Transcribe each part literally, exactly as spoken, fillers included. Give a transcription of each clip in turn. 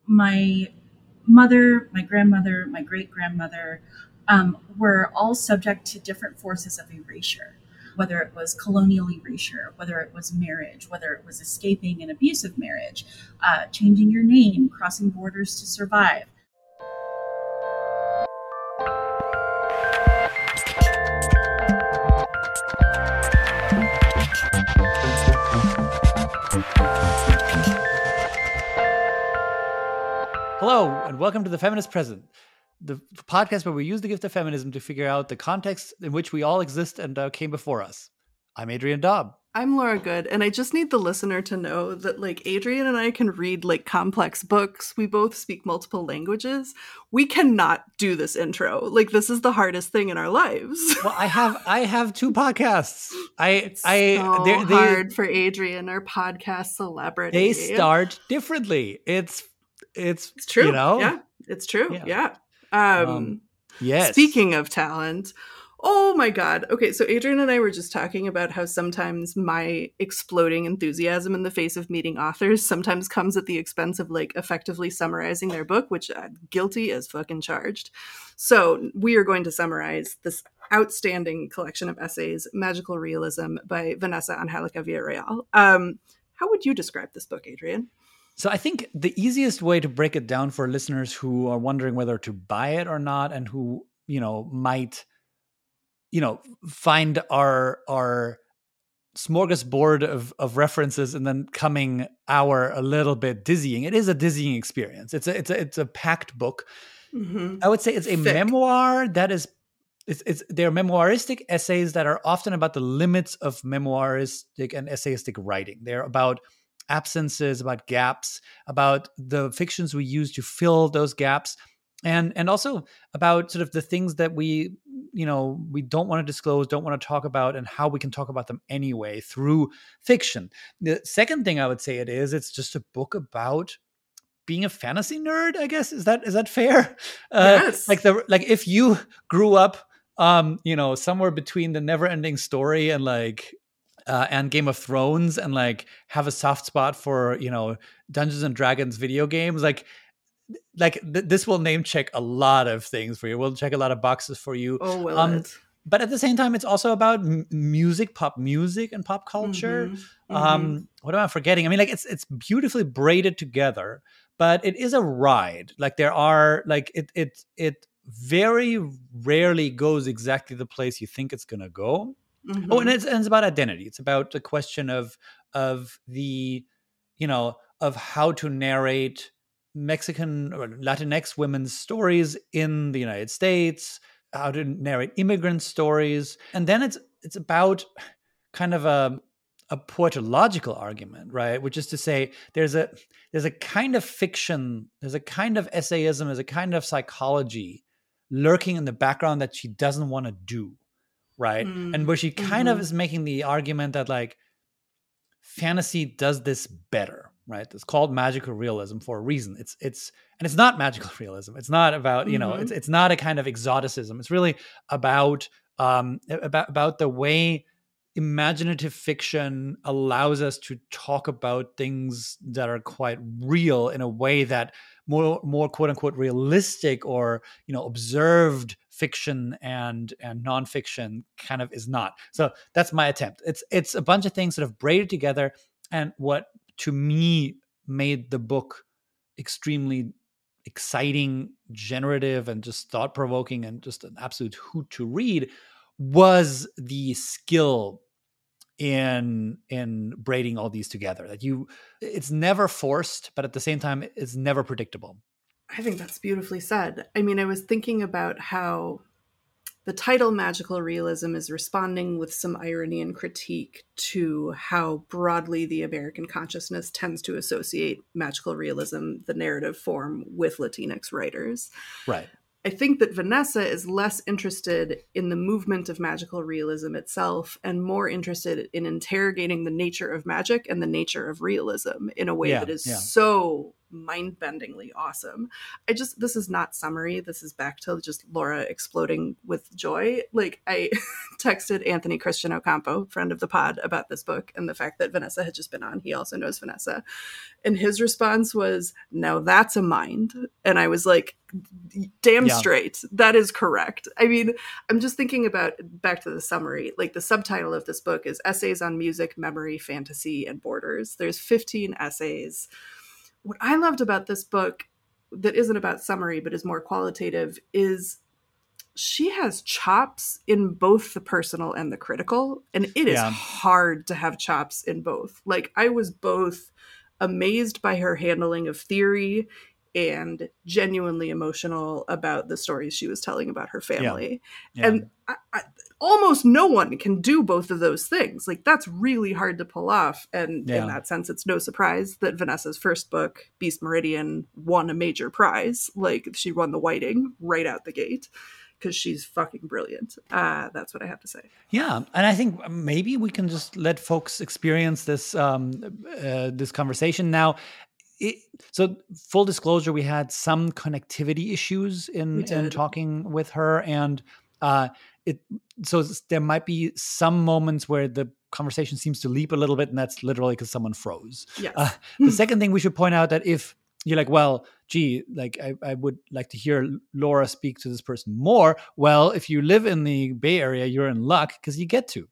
my mother, my grandmother, my great grandmother um, were all subject to different forces of erasure, whether it was colonial erasure, whether it was marriage, whether it was escaping an abusive marriage, uh, changing your name, crossing borders to survive. Hello, and welcome to The Feminist Present, the podcast where we use the gift of feminism to figure out the context in which we all exist and uh, came before us. I'm Adrian Daub. I'm Laura Good, and I just need the listener to know that, like, Adrian and I can read, like, complex books. We both speak multiple languages. We cannot do this intro. Like, this is the hardest thing in our lives. Well, I have I have two podcasts. I It's I so they're- they hard for Adrian, our podcast celebrity. they start differently. It's it's It's true. You know, yeah, it's true. Yeah. Yeah. Um, Um, yes. Speaking of talent, oh my God. Okay, so Adrian and I were just talking about how sometimes my exploding enthusiasm in the face of meeting authors sometimes comes at the expense of, like, effectively summarizing their book, which I'm guilty as fucking charged. So we are going to summarize this outstanding collection of essays, Magical Realism by Vanessa Angelica Villarreal. Um, how would you describe this book, Adrian? So I think the easiest way to break it down for listeners who are wondering whether to buy it or not, and who, you know, might, you know, find our our smorgasbord of of references and then coming hour a little bit dizzying. It is a dizzying experience. It's a it's a it's a packed book. Mm-hmm. I would say it's a Thick. memoir that is it's it's they're memoiristic essays that are often about the limits of memoiristic and essayistic writing. They're about absences, about gaps, about the fictions we use to fill those gaps, and and also about sort of the things that we, you know, we don't want to disclose, don't want to talk about, and how we can talk about them anyway through fiction. The second thing I would say it is, it's just a book about being a fantasy nerd, I guess. Is that is that fair? Uh, Yes. Like the like if you grew up, um, you know, somewhere between the Never-Ending Story and like uh, and Game of Thrones, and like have a soft spot for, you know, Dungeons and Dragons video games, like like th- this will name check a lot of things for you. We'll check a lot of boxes for you. Oh, will Um, it? But at the same time, it's also about m- music, pop music, and pop culture. Mhm, Um, mhm. what am I forgetting? I mean, like it's it's beautifully braided together, but it is a ride. Like there are like it it it very rarely goes exactly the place you think it's gonna go. Mhm. Oh, and it's, and it's about identity. It's about the question of of the, you know, of how to narrate Mexican or Latinx women's stories in the United States, how to narrate immigrant stories, and then it's it's about kind of a a poetological argument, right? Which is to say, there's a there's a kind of fiction, there's a kind of essayism, there's a kind of psychology lurking in the background that she doesn't want to do, right? Mm, And where she kind of mhm. is making the argument that like fantasy does this better, right? It's called magical realism for a reason. It's it's and it's not magical realism. It's not about, you know, Mhm. it's it's not a kind of exoticism. It's really about um about about the way imaginative fiction allows us to talk about things that are quite real in a way that more more quote unquote realistic or, you know, observed fiction and and nonfiction kind of is not. So that's my attempt. It's it's a bunch of things sort of braided together, and what to me made the book extremely exciting, generative, and just thought provoking, and just an absolute hoot to read was the skill in in braiding all these together. That you, it's never forced, but at the same time, it's never predictable. I think that's beautifully said. I mean, I was thinking about how the title Magical Realism is responding with some irony and critique to how broadly the American consciousness tends to associate magical realism, the narrative form, with Latinx writers. Right. I think that Vanessa is less interested in the movement of magical realism itself and more interested in interrogating the nature of magic and the nature of realism in a way Yeah, that is yeah. so mind-bendingly awesome. I just, this is not summary. This is back to just Laura exploding with joy. Like, I texted Anthony Christian Ocampo, friend of the pod, about this book and the fact that Vanessa had just been on. He also knows Vanessa. And his response was, now that's a mind. And I was like, damn Yeah. straight. That is correct. I mean, I'm just thinking about, back to the summary, like the subtitle of this book is Essays on Music, Memory, Fantasy, and Borders. There's fifteen essays. What I loved about this book that isn't about summary, but is more qualitative, is she has chops in both the personal and the critical. And it is Yeah. hard to have chops in both. Like, I was both amazed by her handling of theory and genuinely emotional about the stories she was telling about her family. Yeah. And I, I, almost no one can do both of those things. Like, that's really hard to pull off. And Yeah. in that sense, it's no surprise that Vanessa's first book, Beast Meridian, won a major prize. Like, she won the Whiting right out the gate because she's fucking brilliant. Uh, that's what I have to say. Yeah, and I think maybe we can just let folks experience this um, uh, this conversation now. It, so, full disclosure, we had some connectivity issues We in in did. talking with her, and uh, it so s- there might be some moments where the conversation seems to leap a little bit, and that's literally because someone froze. Yes. Uh, the second thing we should point out that if you're like, well, gee, like I, I would like to hear Laura speak to this person more. Well, if you live in the Bay Area, you're in luck because you get to.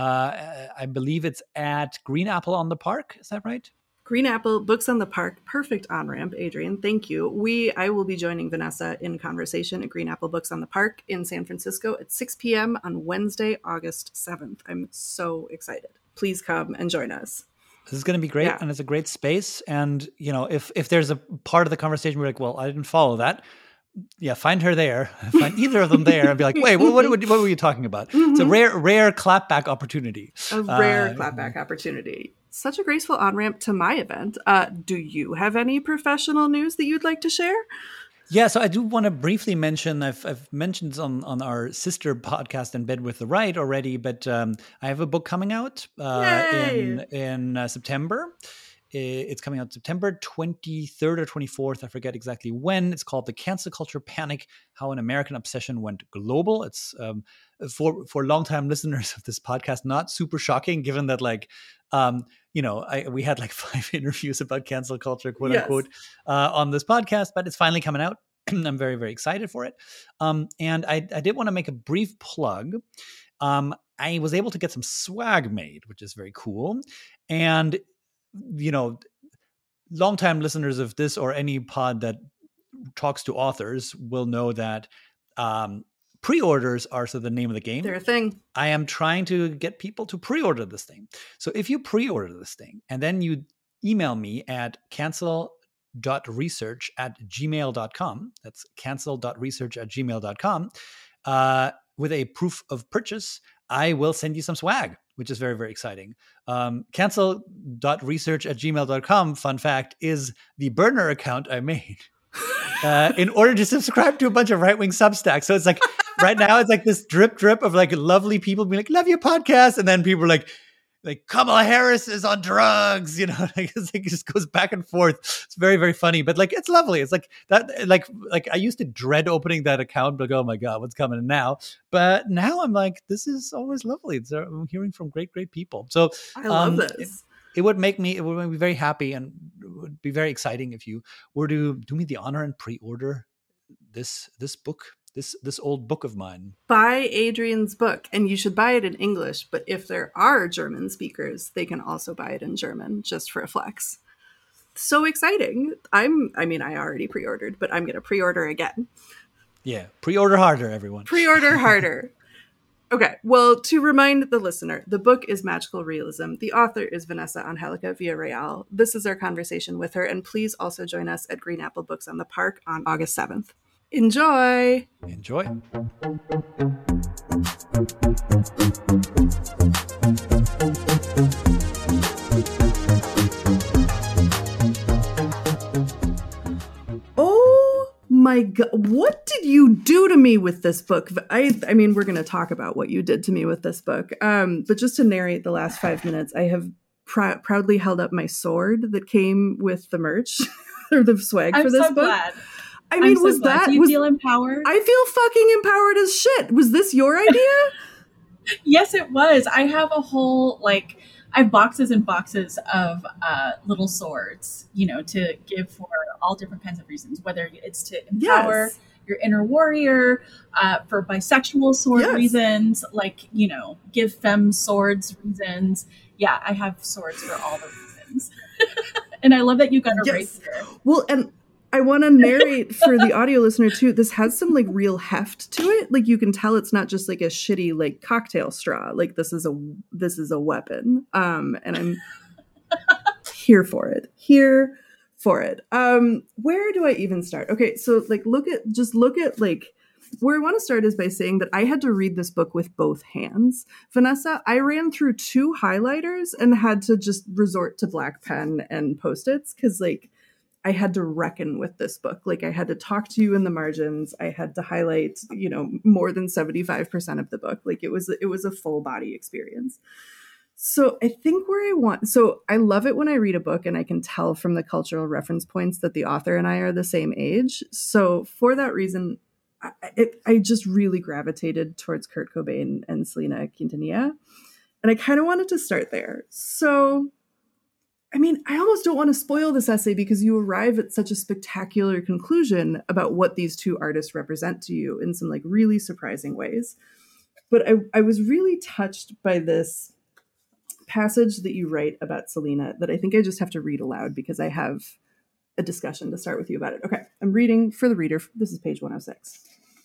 Uh, I believe it's at Green Apple on the Park. Is that right? Green Apple, Books on the Park, perfect on-ramp, Adrian. Thank you. We, I will be joining Vanessa in conversation at Green Apple Books on the Park in San Francisco at six p.m. on Wednesday, August seventh. I'm so excited. Please come and join us. This is going to be great, Yeah. and it's a great space. And you know, if if there's a part of the conversation where like, well, I didn't follow that, yeah, find her there, find either of them there, and be like, wait, what what, what were you talking about? It's a Mhm. rare rare clapback opportunity. A rare Uh, clapback opportunity. Such a graceful on-ramp to my event. Uh, do you have any professional news that you'd like to share? Yeah, so I do want to briefly mention, I've, I've mentioned on, on our sister podcast, In Bed with the Right, already, but um, I have a book coming out uh, in, in uh, September. It's coming out September twenty-third or twenty-fourth. I forget exactly when. It's called The Cancel Culture Panic, How an American Obsession Went Global. It's um, for, for longtime listeners of this podcast, not super shocking, given that like, um, you know, I, we had like five interviews about cancel culture, quote Yes. unquote, uh, on this podcast, but it's finally coming out. I'm very, very excited for it. Um, and I, I did want to make a brief plug. Um, I was able to get some swag made, which is very cool. And, you know, longtime listeners of this or any pod that talks to authors will know that um, pre-orders are so the name of the game. They're a thing. I am trying to get people to pre-order this thing. So if you pre-order this thing and then you email me at cancel.research at gmail dot com, that's cancel.research at gmail dot com, uh, with a proof of purchase, I will send you some swag, which is very, very exciting. Um, cancel.research at gmail dot com, fun fact, is the burner account I made uh, in order to subscribe to a bunch of right-wing Substacks. So it's like, right now it's like this drip drip of like lovely people being like, love your podcast. And then people are like, like Kamala Harris is on drugs, you know, like, it's like it just goes back and forth. It's very, very funny, but like, it's lovely. It's like that, like, like I used to dread opening that account, like, oh my God, what's coming now? But now I'm like, this is always lovely. It's, uh, I'm hearing from great, great people. So I love um, this. It, it would make me, it would make me very happy, and it would be very exciting if you were to do me the honor and pre-order this, this book. This this old book of mine. Buy Adrian's book, and you should buy it in English. But if there are German speakers, they can also buy it in German, just for a flex. So exciting! I'm. I mean, I already pre-ordered, but I'm going to pre-order again. Yeah, pre-order harder, everyone. Pre-order harder. Okay. Well, to remind the listener, the book is Magical Realism. The author is Vanessa Angelica Villarreal. This is our conversation with her, and please also join us at Green Apple Books on the Park on August seventh. Enjoy! Enjoy. Oh my God, what did you do to me with this book? I, I mean, we're going to talk about what you did to me with this book. Um, but just to narrate the last five minutes, I have pr- proudly held up my sword that came with the merch or the swag I'm for this so book. Glad. I mean, I'm so was glad. that, Do you was, feel empowered? I feel fucking empowered as shit. Was this your idea? Yes, it was. I have a whole, like, I have boxes and boxes of uh, little swords, you know, to give for all different kinds of reasons, whether it's to empower Yes. your inner warrior, uh, for bisexual sword Yes. reasons, like, you know, give femme swords reasons. Yeah, I have swords for all the reasons. And I love that you got it right Yes. here. Well, and I want to narrate for the audio listener too. This has some like real heft to it. Like you can tell it's not just like a shitty like cocktail straw. Like this is a this is a weapon. Um, and I'm here for it. Here for it. Um, where do I even start? Okay, so like look at just look at like where I want to start is by saying that I had to read this book with both hands. Vanessa, I ran through two highlighters and had to just resort to black pen and Post-its because like I had to reckon with this book. Like I had to talk to you in the margins. I had to highlight, you know, more than seventy-five percent of the book. Like it was, it was a full body experience. So I think where I want, so I love it when I read a book and I can tell from the cultural reference points that the author and I are the same age. So for that reason, I, it, I just really gravitated towards Kurt Cobain and Selena Quintanilla. And I kind of wanted to start there. So I mean, I almost don't want to spoil this essay because you arrive at such a spectacular conclusion about what these two artists represent to you in some like really surprising ways. But I, I was really touched by this passage that you write about Selena that I think I just have to read aloud because I have a discussion to start with you about it. Okay, I'm reading for the reader. This is page one oh six.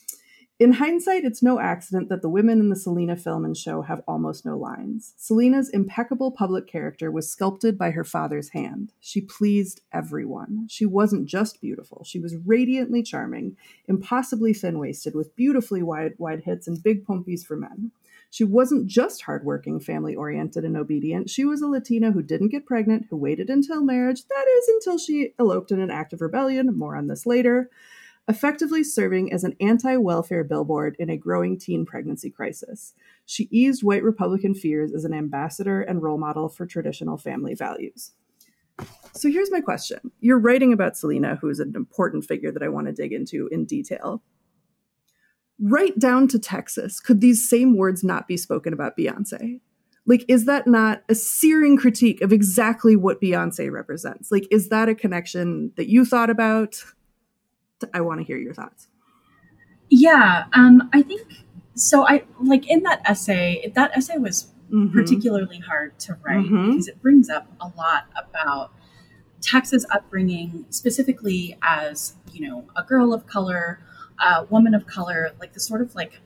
In hindsight, it's no accident that the women in the Selena film and show have almost no lines. Selena's impeccable public character was sculpted by her father's hand. She pleased everyone. She wasn't just beautiful. She was radiantly charming, impossibly thin-waisted, with beautifully wide, wide hits and big pompies for men. She wasn't just hardworking, family-oriented, and obedient. She was a Latina who didn't get pregnant, who waited until marriage, that is, until she eloped in an act of rebellion, more on this later, effectively serving as an anti-welfare billboard in a growing teen pregnancy crisis. She eased white Republican fears as an ambassador and role model for traditional family values. So here's my question. You're writing about Selena, who is an important figure that I want to dig into in detail. Right down to Texas, could these same words not be spoken about Beyonce? Like, is that not a searing critique of exactly what Beyonce represents? Like, is that a connection that you thought about? I want to hear your thoughts. Yeah, um, I think so. I like in that essay, that essay was mm-hmm. particularly hard to write mm-hmm. because it brings up a lot about Texas upbringing, specifically as, you know, a girl of color, a woman of color, like the sort of like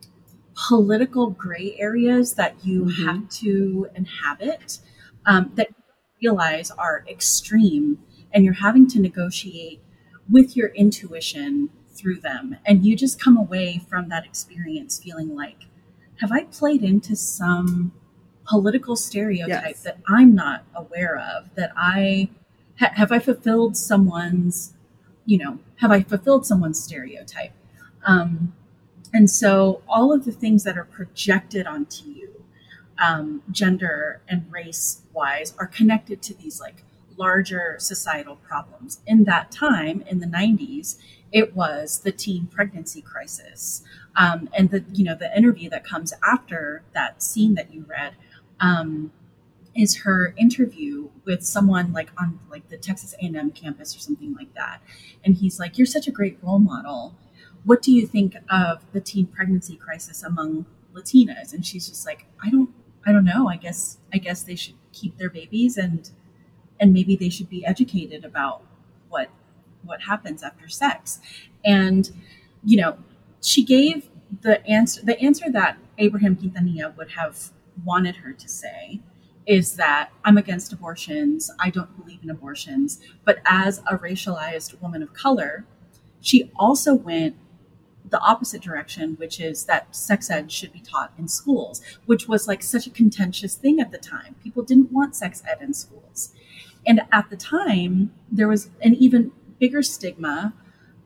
political gray areas that you mm-hmm. have to inhabit um, that you realize are extreme, and you're having to negotiate with your intuition through them. And you just come away from that experience feeling like, have I played into some political stereotype yes. that I'm not aware of, that I, ha- have I fulfilled someone's, you know, have I fulfilled someone's stereotype? Um, and so all of the things that are projected onto you, um, gender and race wise, are connected to these like larger societal problems. In that time, in the nineties, it was the teen pregnancy crisis. Um, and the, you know, the interview that comes after that scene that you read um, is her interview with someone like on like the Texas A and M campus or something like that. And he's like, "You're such a great role model. What do you think of the teen pregnancy crisis among Latinas?" And she's just like, I don't, I don't know. I guess, I guess they should keep their babies and and maybe they should be educated about what what happens after sex. And, you know, she gave the answer, the answer that Abraham Quintanilla would have wanted her to say is that I'm against abortions. I don't believe in abortions. But as a racialized woman of color, she also went the opposite direction, which is that sex ed should be taught in schools, which was like such a contentious thing at the time. People didn't want sex ed in schools. And at the time, there was an even bigger stigma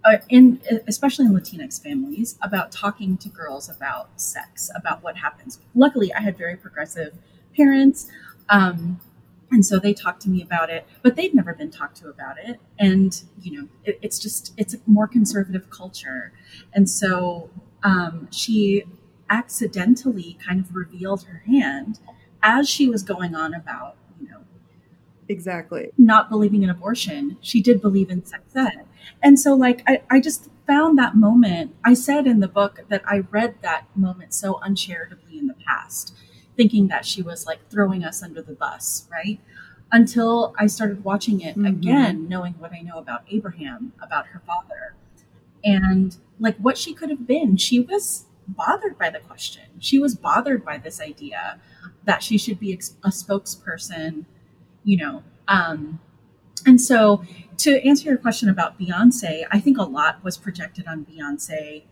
uh, in especially in Latinx families, about talking to girls about sex, about what happens. Luckily, I had very progressive parents, um, and so they talked to me about it, but they'd never been talked to about it. And you know, it, it's just it's a more conservative culture, and so um, she accidentally kind of revealed her hand as she was going on about, you know, Exactly. not believing in abortion. She did believe in sex ed. And so, like, I, I just found that moment. I said in the book that I read that moment so uncharitably in the past, thinking that she was like throwing us under the bus, right? Until I started watching it Mhm. again, knowing what I know about Abraham, about her father, and like what she could have been. She was bothered by the question. She was bothered by this idea that she should be ex- a spokesperson, you know. Um, and so, to answer your question about Beyonce, I think a lot was projected on Beyonce.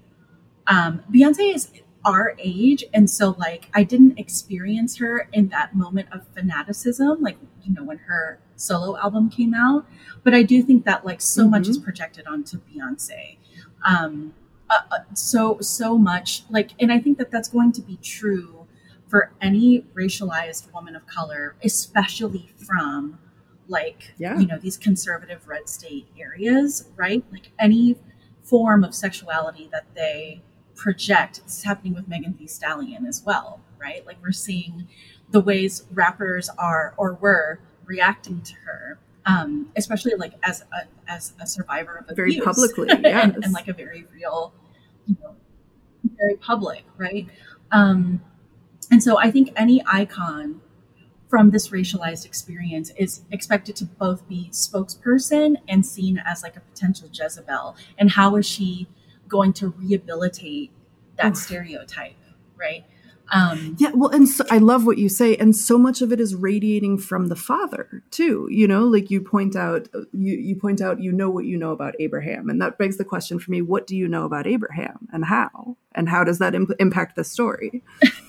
Um, Beyonce is our age, and so like I didn't experience her in that moment of fanaticism, like you know when her solo album came out. But I do think that like so much is Mhm. projected onto Beyonce. Um, uh, uh, so so much like, and I think that that's going to be true for any racialized woman of color, especially from like Yeah. you know these conservative red state areas, right? Like any form of sexuality that they project. This is happening with Megan Thee Stallion as well, right? Like we're seeing the ways rappers are or were reacting to her, um, especially like as a, as a survivor of Very abuse, publicly, and, yes. and like a very real, you know, very public, right? Um, and so I think any icon from this racialized experience is expected to both be spokesperson and seen as like a potential Jezebel. And how is she going to rehabilitate that Oof. stereotype, right? Um, Yeah, well, and so I love what you say, and so much of it is radiating from the father too. You know, like you point out, you you point out, you know what you know about Abraham, and that begs the question for me: what do you know about Abraham, and how, and how does that imp- impact the story?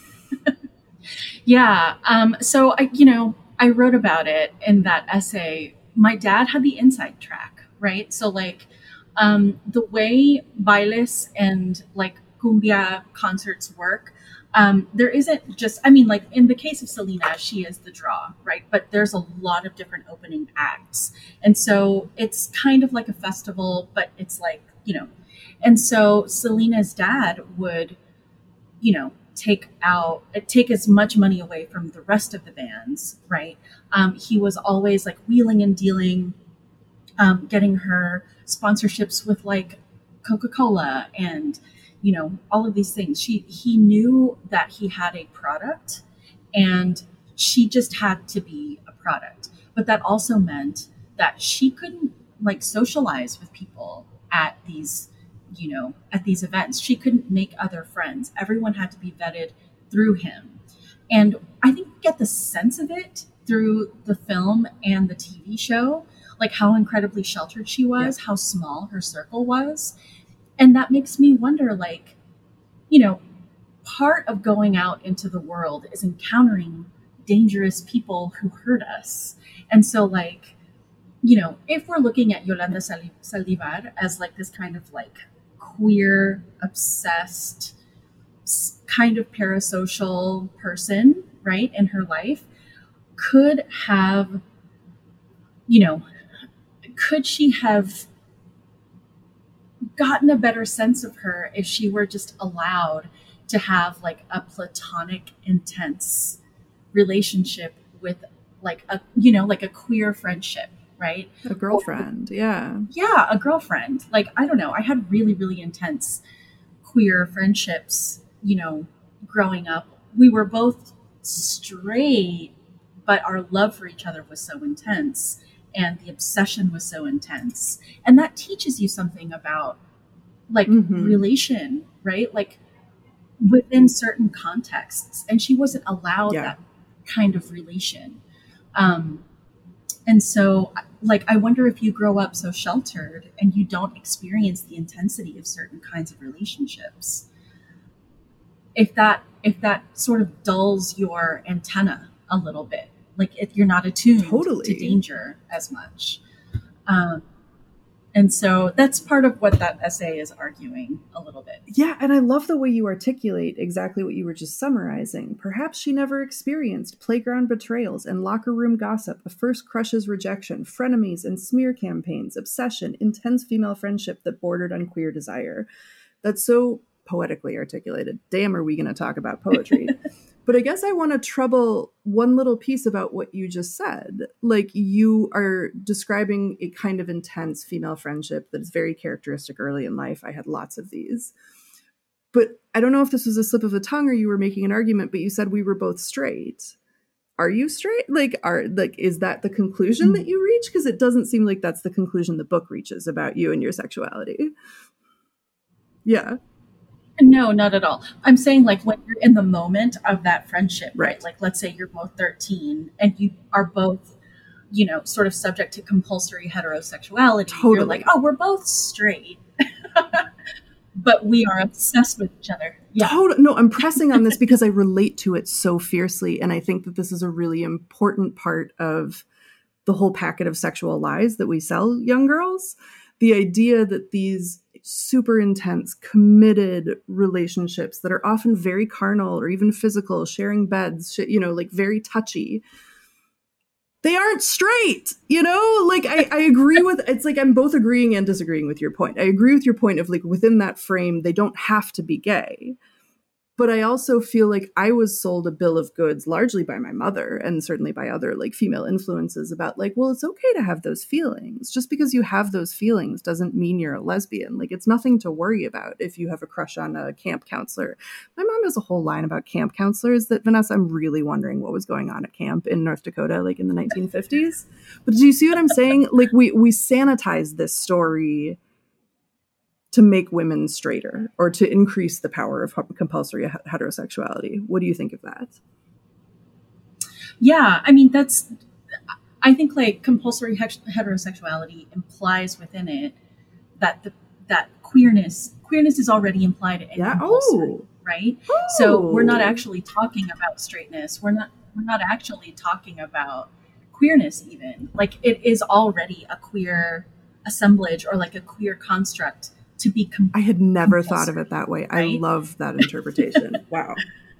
yeah. Um, so I, you know, I wrote about it in that essay. My dad had the inside track, right? So like, um, the way bailes and like cumbia concerts work, um, there isn't just, I mean, like in the case of Selena, she is the draw, right? But there's a lot of different opening acts. And so it's kind of like a festival, but it's like, you know, and so Selena's dad would, you know, take out take as much money away from the rest of the bands, right? Um, he was always like wheeling and dealing, um, getting her sponsorships with like Coca-Cola and you know all of these things. She he knew that he had a product, and she just had to be a product. But that also meant that she couldn't like socialize with people at these, you know, at these events. She couldn't make other friends. Everyone had to be vetted through him. And I think we get the sense of it through the film and the T V show, like how incredibly sheltered she was, Yeah. how small her circle was. And that makes me wonder, like, you know, part of going out into the world is encountering dangerous people who hurt us. And so, like, you know, if we're looking at Yolanda Saldivar as like this kind of like queer, obsessed, kind of parasocial person, right, in her life, could have, you know, could she have gotten a better sense of her if she were just allowed to have like a platonic, intense relationship with like a, you know, like a queer friendship, right? A girlfriend, yeah. Yeah, a girlfriend. Like, I don't know. I had really, really intense queer friendships, you know, growing up. We were both straight, but our love for each other was so intense and the obsession was so intense. And that teaches you something about like Mhm. relation, right? Like within certain contexts. And she wasn't allowed Yeah. that kind of relation. Um, and so, like, I wonder if you grow up so sheltered and you don't experience the intensity of certain kinds of relationships, if that if that sort of dulls your antenna a little bit, like if you're not attuned Totally. to danger as much. Um, And so that's part of what that essay is arguing a little bit. Yeah, and I love the way you articulate exactly what you were just summarizing. Perhaps she never experienced playground betrayals and locker room gossip, a first crush's rejection, frenemies and smear campaigns, obsession, intense female friendship that bordered on queer desire. That's so poetically articulated. Damn, are we going to talk about poetry? But I guess I want to trouble one little piece about what you just said. Like, you are describing a kind of intense female friendship that is very characteristic early in life. I had lots of these. But I don't know if this was a slip of the tongue or you were making an argument, but you said we were both straight. Are you straight? Like, are like, is that the conclusion mm-hmm. that you reach? Because it doesn't seem like that's the conclusion the book reaches about you and your sexuality. Yeah. No, not at all. I'm saying, like, when you're in the moment of that friendship, right? right? Like, let's say you're both thirteen and you are both, you know, sort of subject to compulsory heterosexuality. Totally. You're like, oh, we're both straight, but we are obsessed with each other. Yeah. Totally. No, I'm pressing on this because I relate to it so fiercely. And I think that this is a really important part of the whole packet of sexual lies that we sell young girls. The idea that these super intense, committed relationships that are often very carnal or even physical, sharing beds, you know, like very touchy, they aren't straight, you know? Like, I, I agree with, it's like I'm both agreeing and disagreeing with your point. I agree with your point of, like, within that frame, they don't have to be gay. But I also feel like I was sold a bill of goods largely by my mother and certainly by other, like, female influences about, like, well, it's okay to have those feelings. Just because you have those feelings doesn't mean you're a lesbian. Like, it's nothing to worry about if you have a crush on a camp counselor. My mom has a whole line about camp counselors that, Vanessa, I'm really wondering what was going on at camp in North Dakota, like in the nineteen fifties. But do you see what I'm saying? Like, we, we sanitize this story to make women straighter or to increase the power of compulsory heterosexuality. What do you think of that? Yeah, I mean, that's, I think, like, compulsory heterosexuality implies within it that the that queerness, queerness is already implied in yeah. compulsory, oh. right? Oh. So we're not actually talking about straightness. We're not, we're not actually talking about queerness even. Like, it is already a queer assemblage or like a queer construct to be com- I had never compulsory, thought of it that way. Right? I love that interpretation. Wow.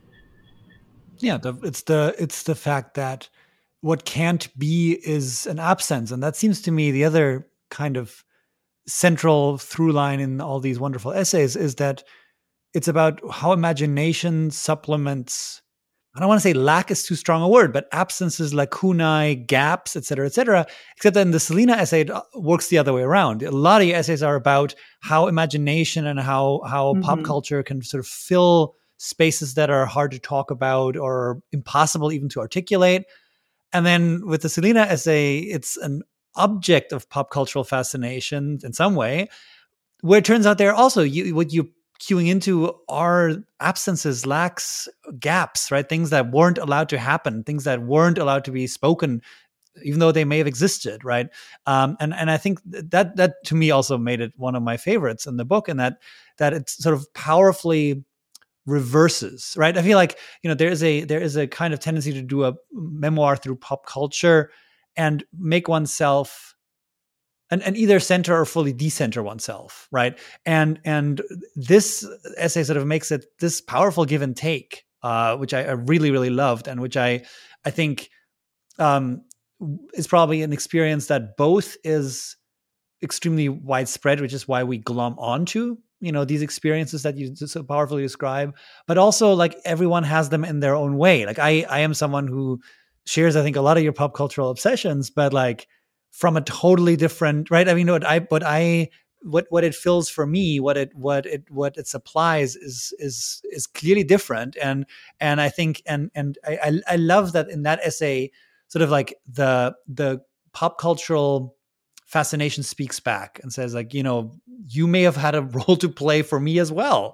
Yeah, the, it's the it's the fact that what can't be is an absence, and that seems to me the other kind of central through line in all these wonderful essays is that it's about how imagination supplements. I don't want to say lack is too strong a word, but absences, lacunae, gaps, et cetera, et cetera. Except that in the Selena essay, it works the other way around. A lot of your essays are about how imagination and how how mm-hmm. pop culture can sort of fill spaces that are hard to talk about or impossible even to articulate. And then with the Selena essay, it's an object of pop cultural fascination in some way, where it turns out there also you what you queuing into are absences, lacks, gaps, right? Things that weren't allowed to happen, things that weren't allowed to be spoken, even though they may have existed, right? Um, and and I think that that to me also made it one of my favorites in the book, and that that it sort of powerfully reverses, right? I feel like, you know, there is a there is a kind of tendency to do a memoir through pop culture and make oneself And, and either center or fully decenter oneself, right? And and this essay sort of makes it this powerful give and take, uh, which I, I really, really loved, and which I I think um, is probably an experience that both is extremely widespread, which is why we glom onto, you know, these experiences that you so powerfully describe, but also like everyone has them in their own way. Like I I am someone who shares, I think, a lot of your pop cultural obsessions, but like from a totally different, right? I mean, what I, what I, what, what it fills for me, what it, what it, what it supplies is, is, is clearly different. And, and I think, and, and I, I, I love that in that essay, sort of like the, the pop cultural fascination speaks back and says like, you know, you may have had a role to play for me as well.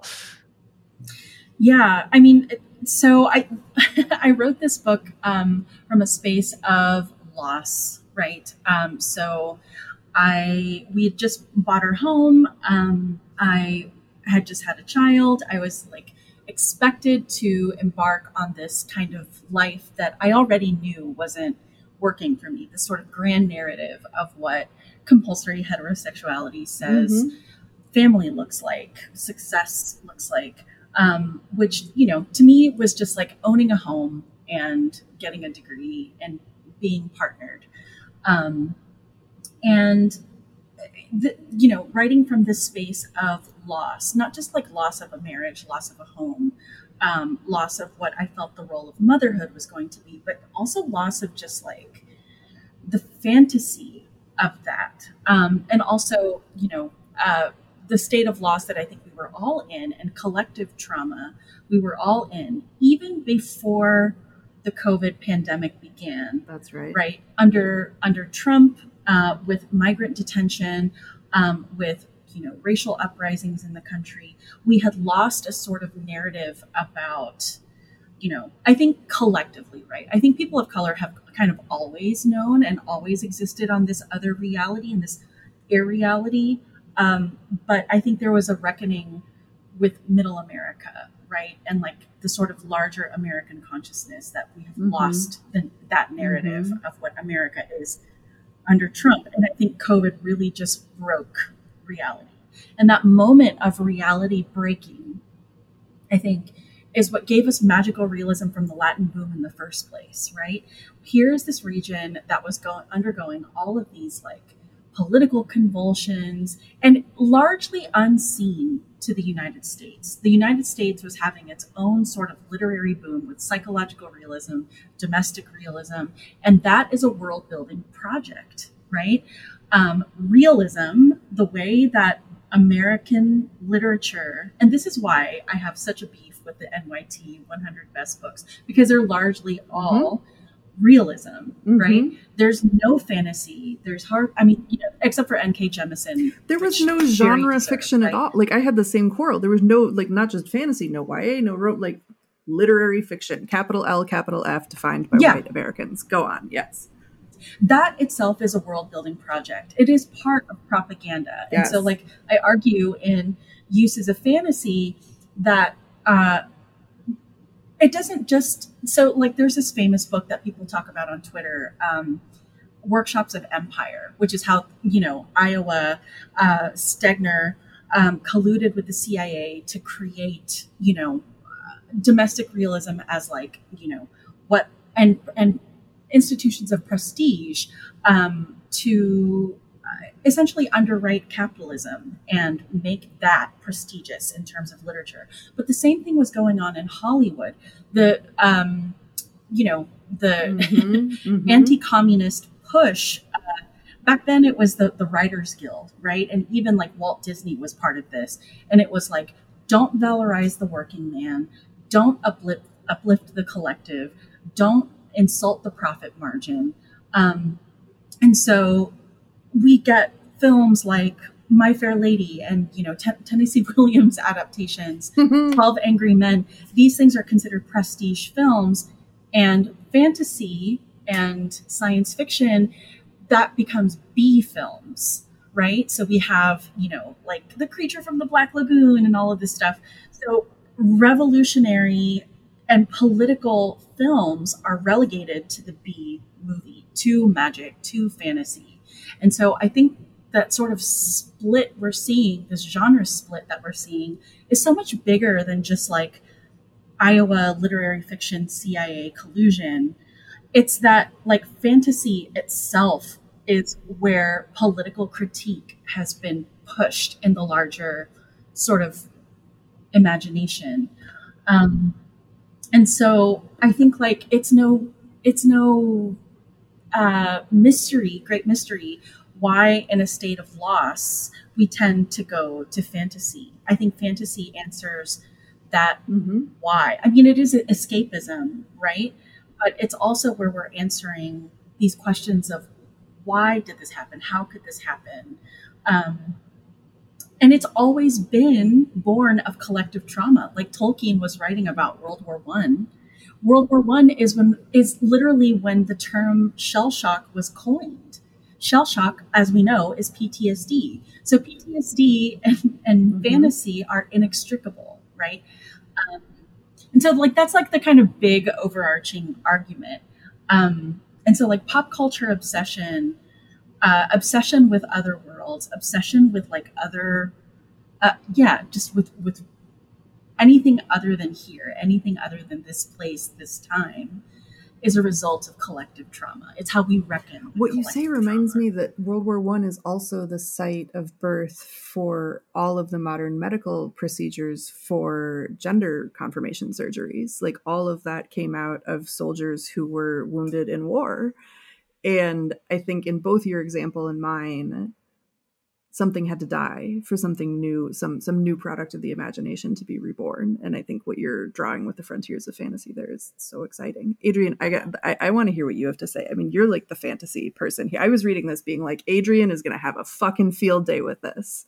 Yeah. I mean, so I, I wrote this book um, from a space of loss. Right. Um, so I, we had just bought our home. Um, I had just had a child. I was like expected to embark on this kind of life that I already knew wasn't working for me, this sort of grand narrative of what compulsory heterosexuality says Mhm. family looks like, success looks like, um, which, you know, to me was just like owning a home and getting a degree and being partnered. Um, and, the, you know, writing from this space of loss, not just like loss of a marriage, loss of a home, um, loss of what I felt the role of motherhood was going to be, but also loss of just like the fantasy of that. Um, and also, you know, uh, the state of loss that I think we were all in and collective trauma we were all in, even before the COVID pandemic began. That's right. Right. Under under Trump, uh, with migrant detention, um, with you know racial uprisings in the country, we had lost a sort of narrative about, you know, I think collectively, right? I think people of color have kind of always known and always existed on this other reality and this irreality. Um, but I think there was a reckoning with middle America, right? And like the sort of larger American consciousness that we have Mhm. lost the, that narrative Mhm. of what America is under Trump. And I think COVID really just broke reality. And that moment of reality breaking, I think, is what gave us magical realism from the Latin boom in the first place, right? Here's this region that was going undergoing all of these like political convulsions and largely unseen to the United States. The United States was having its own sort of literary boom with psychological realism, domestic realism, and that is a world building project, right? Um, realism, the way that American literature, and this is why I have such a beef with the N Y T one hundred best books, because they're largely all mm-hmm. realism, mm-hmm. right? There's no fantasy. There's hard, I mean, you know, except for N K Jemisin. There was no genre deserved, fiction right? at all. Like I had the same quarrel. There was no, like, not just fantasy, no Y A, no wrote like literary fiction, capital L, capital F, defined by yeah. white Americans. Go on. Yes. That itself is a world building project. It is part of propaganda. Yes. And so like I argue in uses of fantasy that uh, it doesn't just, so like there's this famous book that people talk about on Twitter, um, Workshops of Empire, which is how, you know, Iowa uh, Stegner um, colluded with the C I A to create, you know, uh, domestic realism as like, you know, what, and, and, institutions of prestige um, to uh, essentially underwrite capitalism and make that prestigious in terms of literature. But the same thing was going on in Hollywood. The, um, you know, the mm-hmm, mm-hmm. anti-communist push, uh, back then it was the, the Writers Guild, right? And even like Walt Disney was part of this. And it was like, don't valorize the working man, don't uplift, uplift the collective, don't insult the profit margin. Um, and so we get films like My Fair Lady and, you know, T- Tennessee Williams adaptations, twelve Angry Men. These things are considered prestige films, and fantasy and science fiction, that becomes B films, right? So we have, you know, like The Creature from the Black Lagoon and all of this stuff. So revolutionary and political films are relegated to the B movie, to magic, to fantasy. And so I think that sort of split we're seeing, this genre split that we're seeing, is so much bigger than just like Iowa literary fiction C I A collusion. It's that like fantasy itself is where political critique has been pushed in the larger sort of imagination. Um, And so I think like it's no it's no uh, mystery, great mystery, why in a state of loss we tend to go to fantasy. I think fantasy answers that mm-hmm. why. I mean, it is escapism, right? But it's also where we're answering these questions of why did this happen? How could this happen? Um, And it's always been born of collective trauma. Like Tolkien was writing about World War One. World War One is when is literally when the term shell shock was coined. Shell shock, as we know, is P T S D. So P T S D and, and mm-hmm. fantasy are inextricable, right? Um, and so like that's like the kind of big overarching argument. Um, and so like pop culture obsession uh, obsession with other worlds, obsession with like other, uh, yeah, just with with anything other than here, anything other than this place, this time, is a result of collective trauma. It's how we reckon. What you say reminds me that World War One is also the site of birth for all of the modern medical procedures for gender confirmation surgeries. Like all of that came out of soldiers who were wounded in war. And I think in both your example and mine, something had to die for something new, some some new product of the imagination to be reborn. And I think what you're drawing with the frontiers of fantasy there is so exciting. Adrian, I got I, I want to hear what you have to say. I mean, you're like the fantasy person here. I was reading this being like, Adrian is going to have a fucking field day with this.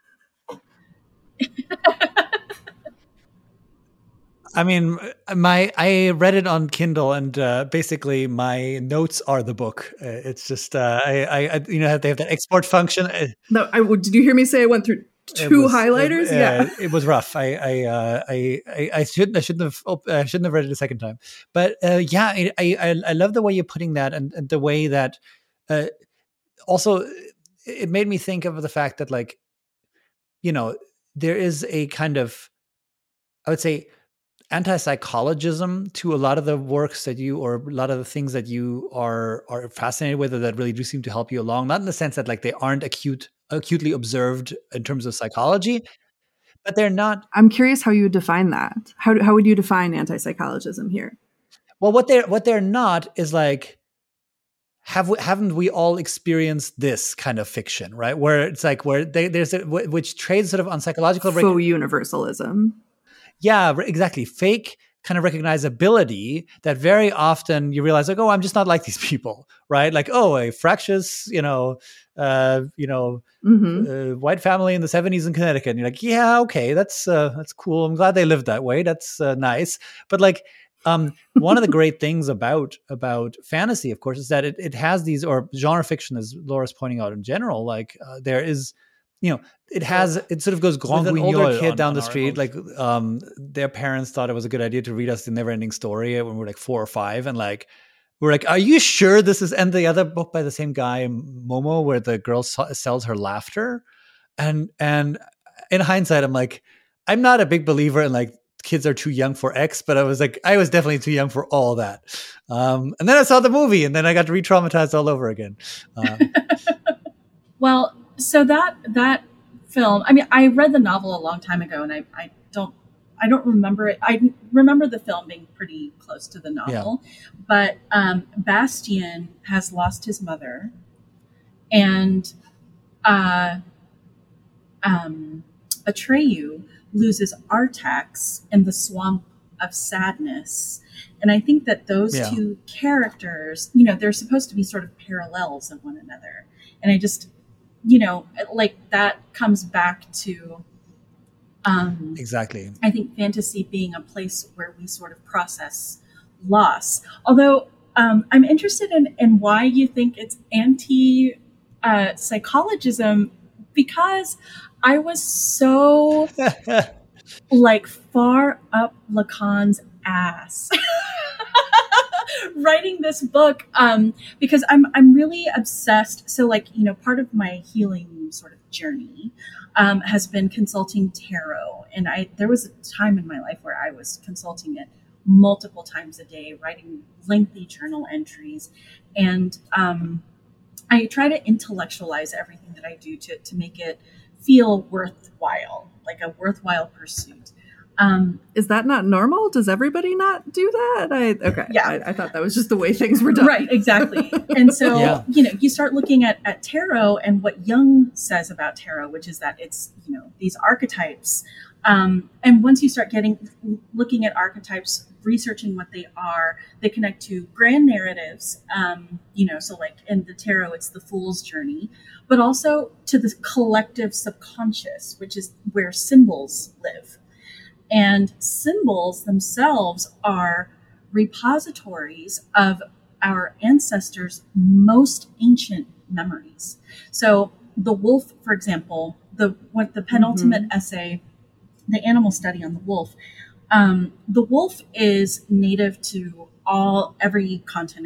I mean, my I read it on Kindle, and uh, basically my notes are the book. Uh, it's just uh, I, I, you know, they have that export function. No, I did you hear me say I went through two was, highlighters? Uh, yeah, it was rough. I I, uh, I I I shouldn't I shouldn't have oh, I shouldn't have read it a second time. But uh, yeah, I, I I love the way you're putting that, and, and the way that uh, also it made me think of the fact that, like, you know, there is a kind of, I would say, anti-psychologism to a lot of the works that you, or a lot of the things that you are are fascinated with, or that really do seem to help you along. Not in the sense that like they aren't acute acutely observed in terms of psychology, but they're not. I'm curious how you would define that. How how would you define anti-psychologism here? Well, what they're what they're not is like, have we, haven't we all experienced this kind of fiction, right? Where it's like where they, there's a, which trades sort of on psychological faux rec- universalism. Yeah, exactly. Fake kind of recognizability that very often you realize, like, oh, I'm just not like these people, right? Like, oh, a fractious, you know, uh, you know, mm-hmm. uh, white family in the seventies in Connecticut. And you're like, yeah, okay, that's uh, that's cool. I'm glad they lived that way. That's uh, nice. But like, um, one of the great things about about fantasy, of course, is that it it has these, or genre fiction, as Laura's pointing out in general, like uh, there is. You know, it has, it sort of goes grand guignol. With an older kid on, down the street, like um, their parents thought it was a good idea to read us the Neverending Story when we were like four or five. And like, we're like, are you sure this is, and the other book by the same guy, Momo, where the girl sells her laughter. And, and in hindsight, I'm like, I'm not a big believer in like, kids are too young for X, but I was like, I was definitely too young for all that. Um, and then I saw the movie, and then I got re-traumatized all over again. Um, well, So that that film, I mean, I read the novel a long time ago, and I, I don't I don't remember it. I remember the film being pretty close to the novel, yeah. But um, Bastian has lost his mother, and uh, um, Atreyu loses Artax in the Swamp of Sadness. And I think that those yeah. two characters, you know, they're supposed to be sort of parallels of one another. And I just... you know, like that comes back to um, exactly. I think fantasy being a place where we sort of process loss. Although um, I'm interested in, in why you think it's anti uh, psychologism, because I was so like far up Lacan's ass writing this book, um, because I'm I'm really obsessed. So like, you know, part of my healing sort of journey um, has been consulting tarot. And I there was a time in my life where I was consulting it multiple times a day, writing lengthy journal entries. And um, I try to intellectualize everything that I do to, to make it feel worthwhile, like a worthwhile pursuit. Um, Is that not normal? Does everybody not do that? I, okay. Yeah. I, I thought that was just the way things were done. Right, exactly. And so, yeah. you know, you start looking at, at tarot and what Jung says about tarot, which is that it's, you know, these archetypes. Um, and once you start getting, looking at archetypes, researching what they are, they connect to grand narratives, um, you know, so like in the tarot, it's the fool's journey, but also to the collective subconscious, which is where symbols live. And symbols themselves are repositories of our ancestors' most ancient memories. So the wolf, for example, the what the penultimate mm-hmm. essay, the animal study on the wolf, um, the wolf is native to all every continent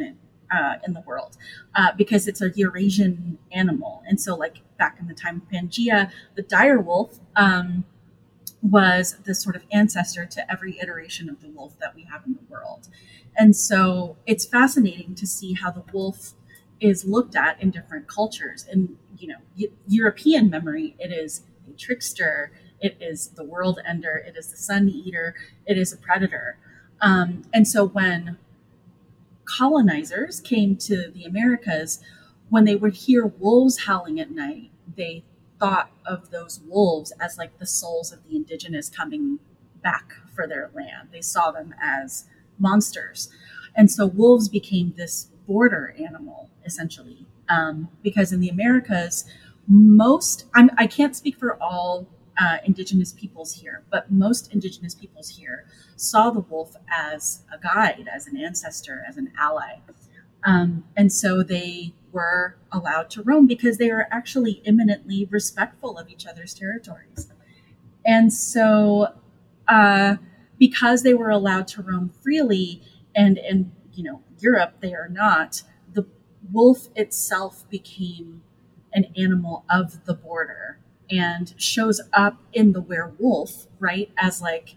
uh, in the world uh, because it's a Eurasian animal. And so, like back in the time of Pangea, the dire wolf um, was the sort of ancestor to every iteration of the wolf that we have in the world. And so, it's fascinating to see how the wolf is looked at in different cultures. In you know European memory, it is a trickster, it is the world ender, it is the sun eater, it is a predator. Um, and so when colonizers came to the Americas, when they would hear wolves howling at night, they thought of those wolves as like the souls of the indigenous coming back for their land. They saw them as monsters. And so wolves became this border animal, essentially, um, because in the Americas, most, I'm, I can't speak for all uh, indigenous peoples here, but most indigenous peoples here saw the wolf as a guide, as an ancestor, as an ally. Um, and so they were allowed to roam because they were actually eminently respectful of each other's territories. And so uh, because they were allowed to roam freely, and in you know Europe they are not, the wolf itself became an animal of the border and shows up in the werewolf, right, as like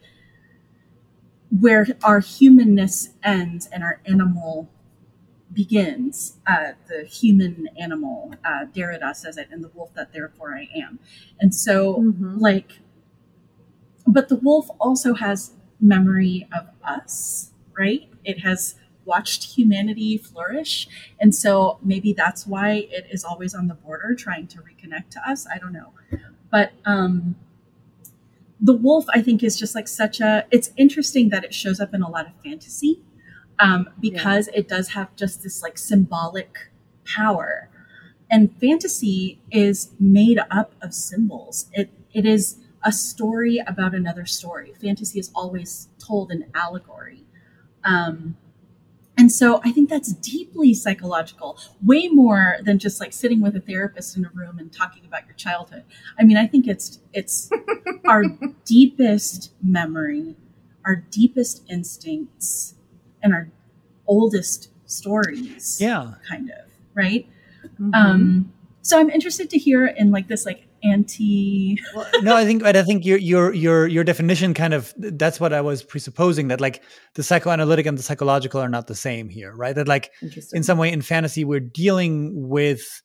where our humanness ends and our animal begins. Uh, the human animal, uh, Derrida says it in The Wolf That Therefore I Am. And so, mm-hmm. like, but the wolf also has memory of us, right? It has watched humanity flourish. And so maybe that's why it is always on the border trying to reconnect to us. I don't know. But um, the wolf, I think, is just like such a, it's interesting that it shows up in a lot of fantasy um, because yeah. it does have just this like symbolic power. And fantasy is made up of symbols. It It is a story about another story. Fantasy is always told in allegory. Um, and so I think that's deeply psychological, way more than just like sitting with a therapist in a room and talking about your childhood. I mean, I think it's it's our deepest memory, our deepest instincts, and our oldest stories. Yeah. Kind of, right? Mm-hmm. Um, so I'm interested to hear in like this like anti well, no, I think I think your your your your definition kind of, that's what I was presupposing, that like the psychoanalytic and the psychological are not the same here, right? That like in some way in fantasy we're dealing with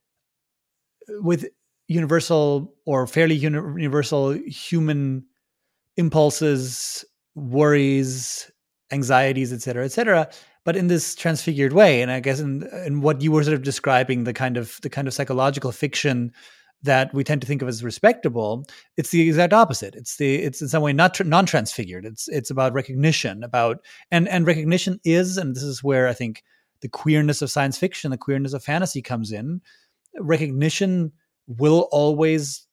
with universal or fairly uni- universal human impulses, worries, anxieties, et cetera, et cetera, but in this transfigured way. And I guess in in what you were sort of describing, the kind of the kind of psychological fiction that we tend to think of as respectable, it's the exact opposite. It's the it's in some way not tr- non-transfigured. It's it's about recognition, about and and recognition is, and this is where I think the queerness of science fiction, the queerness of fantasy comes in. Recognition will always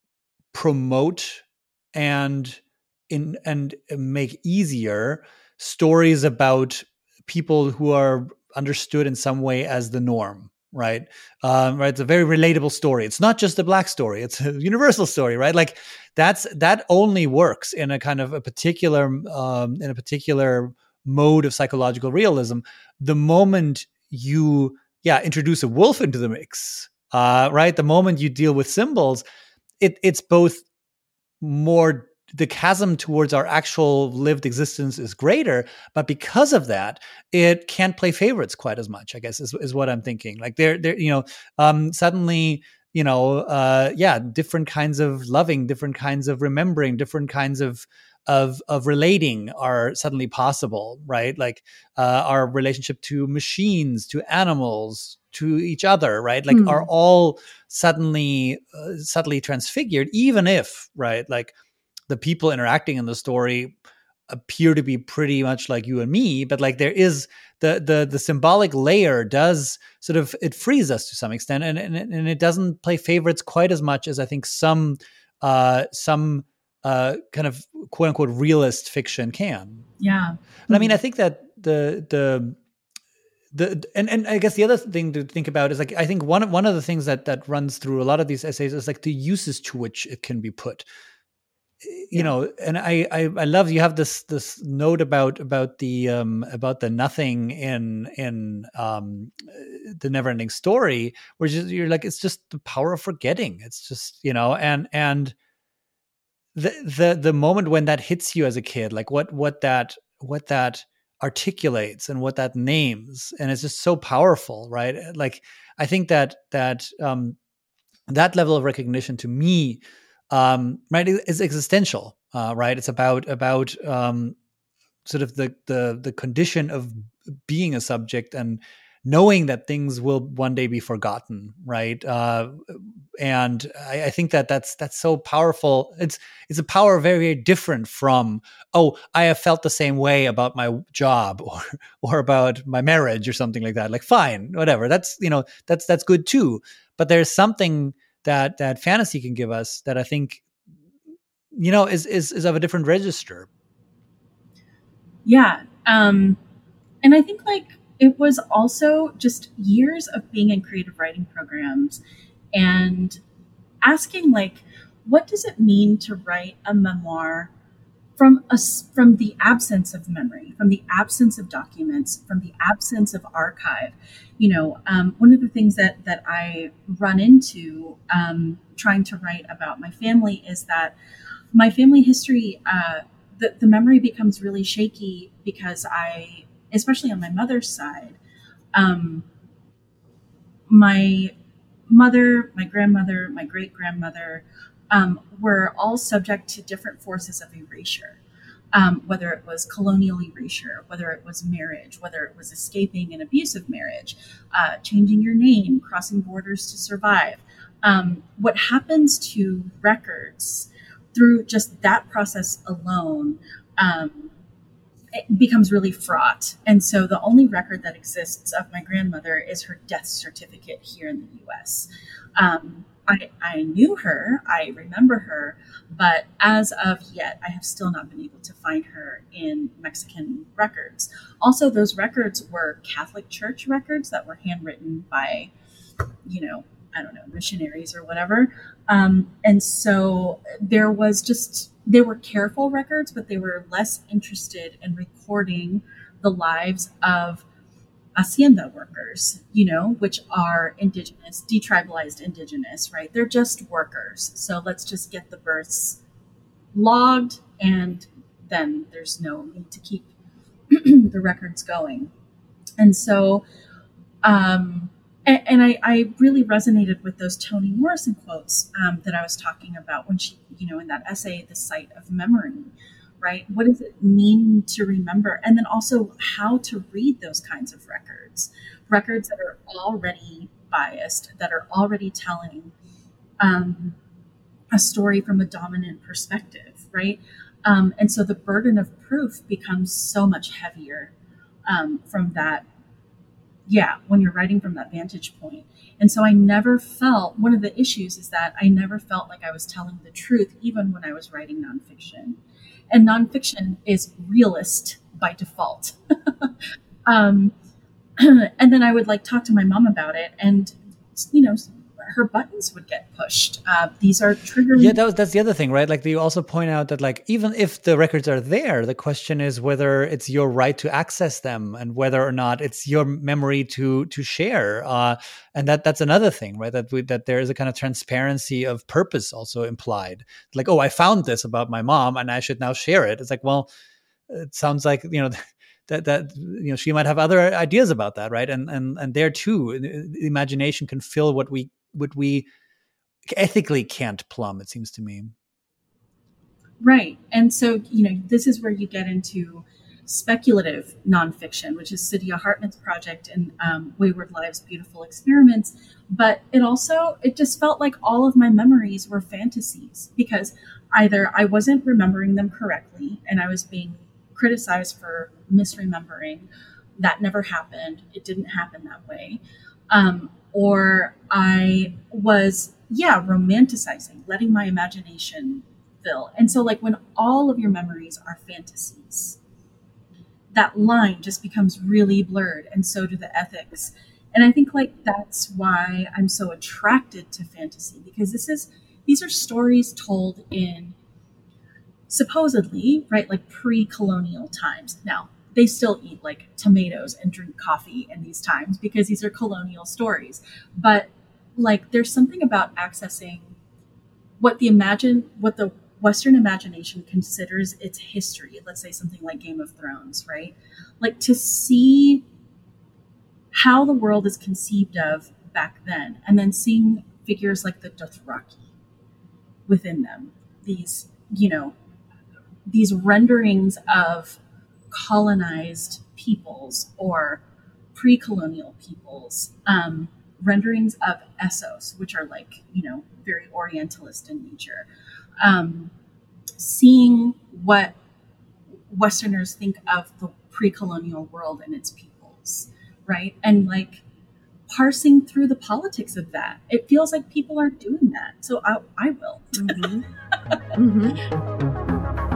promote and in and make easier stories about people who are understood in some way as the norm. Right. Um, right. It's a very relatable story. It's not just a Black story. It's a universal story, right? Like that's, that only works in a kind of a particular, um, in a particular mode of psychological realism. The moment you, yeah, introduce a wolf into the mix, uh, right? The moment you deal with symbols, it, it's both more, the chasm towards our actual lived existence is greater, but because of that, it can't play favorites quite as much, I guess, is, is what I'm thinking. Like they're, they're, you know, um, suddenly, you know, uh, yeah, different kinds of loving, different kinds of remembering, different kinds of, of, of relating are suddenly possible, right? Like uh, our relationship to machines, to animals, to each other, right? Like mm. are all suddenly, uh, subtly transfigured, even if, right, like, the people interacting in the story appear to be pretty much like you and me, but like there is the the the symbolic layer does sort of, it frees us to some extent, and and, and it doesn't play favorites quite as much as I think some uh, some uh, kind of quote unquote realist fiction can. Yeah, and mm-hmm. I mean, I think that the the The, and, and I guess the other thing to think about is like, I think one, one of the things that, that runs through a lot of these essays is like the uses to which it can be put. you Yeah. know, and I, I I love you have this this note about about the um about the nothing in in um the Neverending Story, where just, you're like, it's just the power of forgetting. It's just, you know, and and the the the moment when that hits you as a kid, like what what that what that articulates and what that names, and it's just so powerful, right? Like I think that that um that level of recognition to me, um, right, is existential, uh, right? It's about about um, sort of the the the condition of being a subject and knowing that things will one day be forgotten, right? Uh, and I, I think that that's that's so powerful. It's it's a power very very different from, oh, I have felt the same way about my job or or about my marriage or something like that. Like fine, whatever. That's, you know, that's that's good too. But there's something that that fantasy can give us that I think, you know, is is is of a different register. Yeah. Um, and I think like it was also just years of being in creative writing programs and asking like, what does it mean to write a memoir from us, from the absence of memory, from the absence of documents, from the absence of archive? You know, um, one of the things that that I run into um, trying to write about my family is that my family history, uh, the, the memory becomes really shaky because I, especially on my mother's side, um, my mother, my grandmother, my great grandmother um, were all subject to different forces of erasure. Um, whether it was colonial erasure, whether it was marriage, whether it was escaping an abusive marriage, uh, changing your name, crossing borders to survive. Um, what happens to records through just that process alone um, it becomes really fraught. And so the only record that exists of my grandmother is her death certificate here in the U S. Um, I, I knew her, I remember her, but as of yet, I have still not been able to find her in Mexican records. Also, those records were Catholic Church records that were handwritten by, you know, I don't know, missionaries or whatever. Um, and so there was just, they were careful records, but they were less interested in recording the lives of hacienda workers, you know, which are indigenous, detribalized indigenous, right? They're just workers. So let's just get the births logged, and then there's no need to keep the records going. And so, um, and, and I, I really resonated with those Toni Morrison quotes um, that I was talking about when she, you know, in that essay, The Site of Memory, right? What does it mean to remember? And then also how to read those kinds of records, records that are already biased, that are already telling um, a story from a dominant perspective, right? Um, and so the burden of proof becomes so much heavier um, from that, yeah, when you're writing from that vantage point. And so I never felt, one of the issues is that I never felt like I was telling the truth, even when I was writing nonfiction. And nonfiction is realist by default. um, and then I would like talk to my mom about it, and you know, her buttons would get pushed. Uh, these are triggering. Yeah, that was, that's the other thing, right? Like you also point out that like even if the records are there, the question is whether it's your right to access them and whether or not it's your memory to to share. Uh, and that that's another thing, right? That we, that there is a kind of transparency of purpose also implied. Like, oh, I found this about my mom and I should now share it. It's like, well, it sounds like, you know, that that you know, she might have other ideas about that, right? And and and there too, the imagination can fill what we what we ethically can't plumb, it seems to me. Right. And so, you know, this is where you get into speculative nonfiction, which is Saidiya Hartman's project and um, Wayward Lives, Beautiful Experiments. But it also, it just felt like all of my memories were fantasies because either I wasn't remembering them correctly and I was being criticized for misremembering. That never happened. It didn't happen that way. Um, or I was, yeah, romanticizing, letting my imagination fill. And so, like, when all of your memories are fantasies, that line just becomes really blurred, and so do the ethics. And I think, like, that's why I'm so attracted to fantasy because this is, these are stories told in supposedly, right, like pre-colonial times. Now, they still eat like tomatoes and drink coffee in these times because these are colonial stories. But like there's something about accessing what the imagine what the Western imagination considers its history. Let's say something like Game of Thrones, right? Like to see how the world is conceived of back then, and then seeing figures like the Dothraki within them. These, you know, these renderings of colonized peoples or pre-colonial peoples, um, renderings of Essos, which are like, you know, very Orientalist in nature. Um, seeing what Westerners think of the pre-colonial world and its peoples, right? And like parsing through the politics of that. It feels like people are doing that. So I, I will. Mm-hmm. Mm-hmm.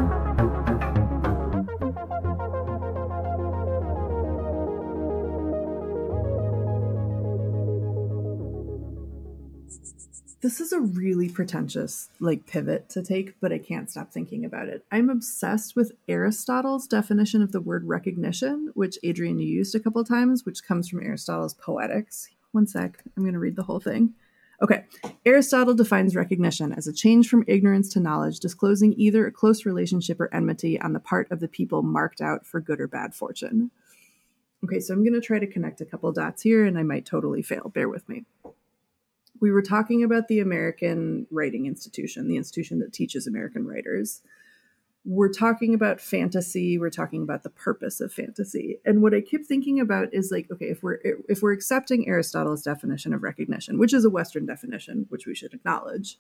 This is a really pretentious like pivot to take, but I can't stop thinking about it. I'm obsessed with Aristotle's definition of the word recognition, which Adrian you used a couple times, which comes from Aristotle's Poetics. One sec, I'm going to read the whole thing. Okay, Aristotle defines recognition as a change from ignorance to knowledge, disclosing either a close relationship or enmity on the part of the people marked out for good or bad fortune. Okay, so I'm going to try to connect a couple dots here, and I might totally fail. Bear with me. We were talking about the American Writing Institution, the institution that teaches American writers. We're talking about fantasy. We're talking about the purpose of fantasy. And what I keep thinking about is like, okay, if we're if we're accepting Aristotle's definition of recognition, which is a Western definition, which we should acknowledge,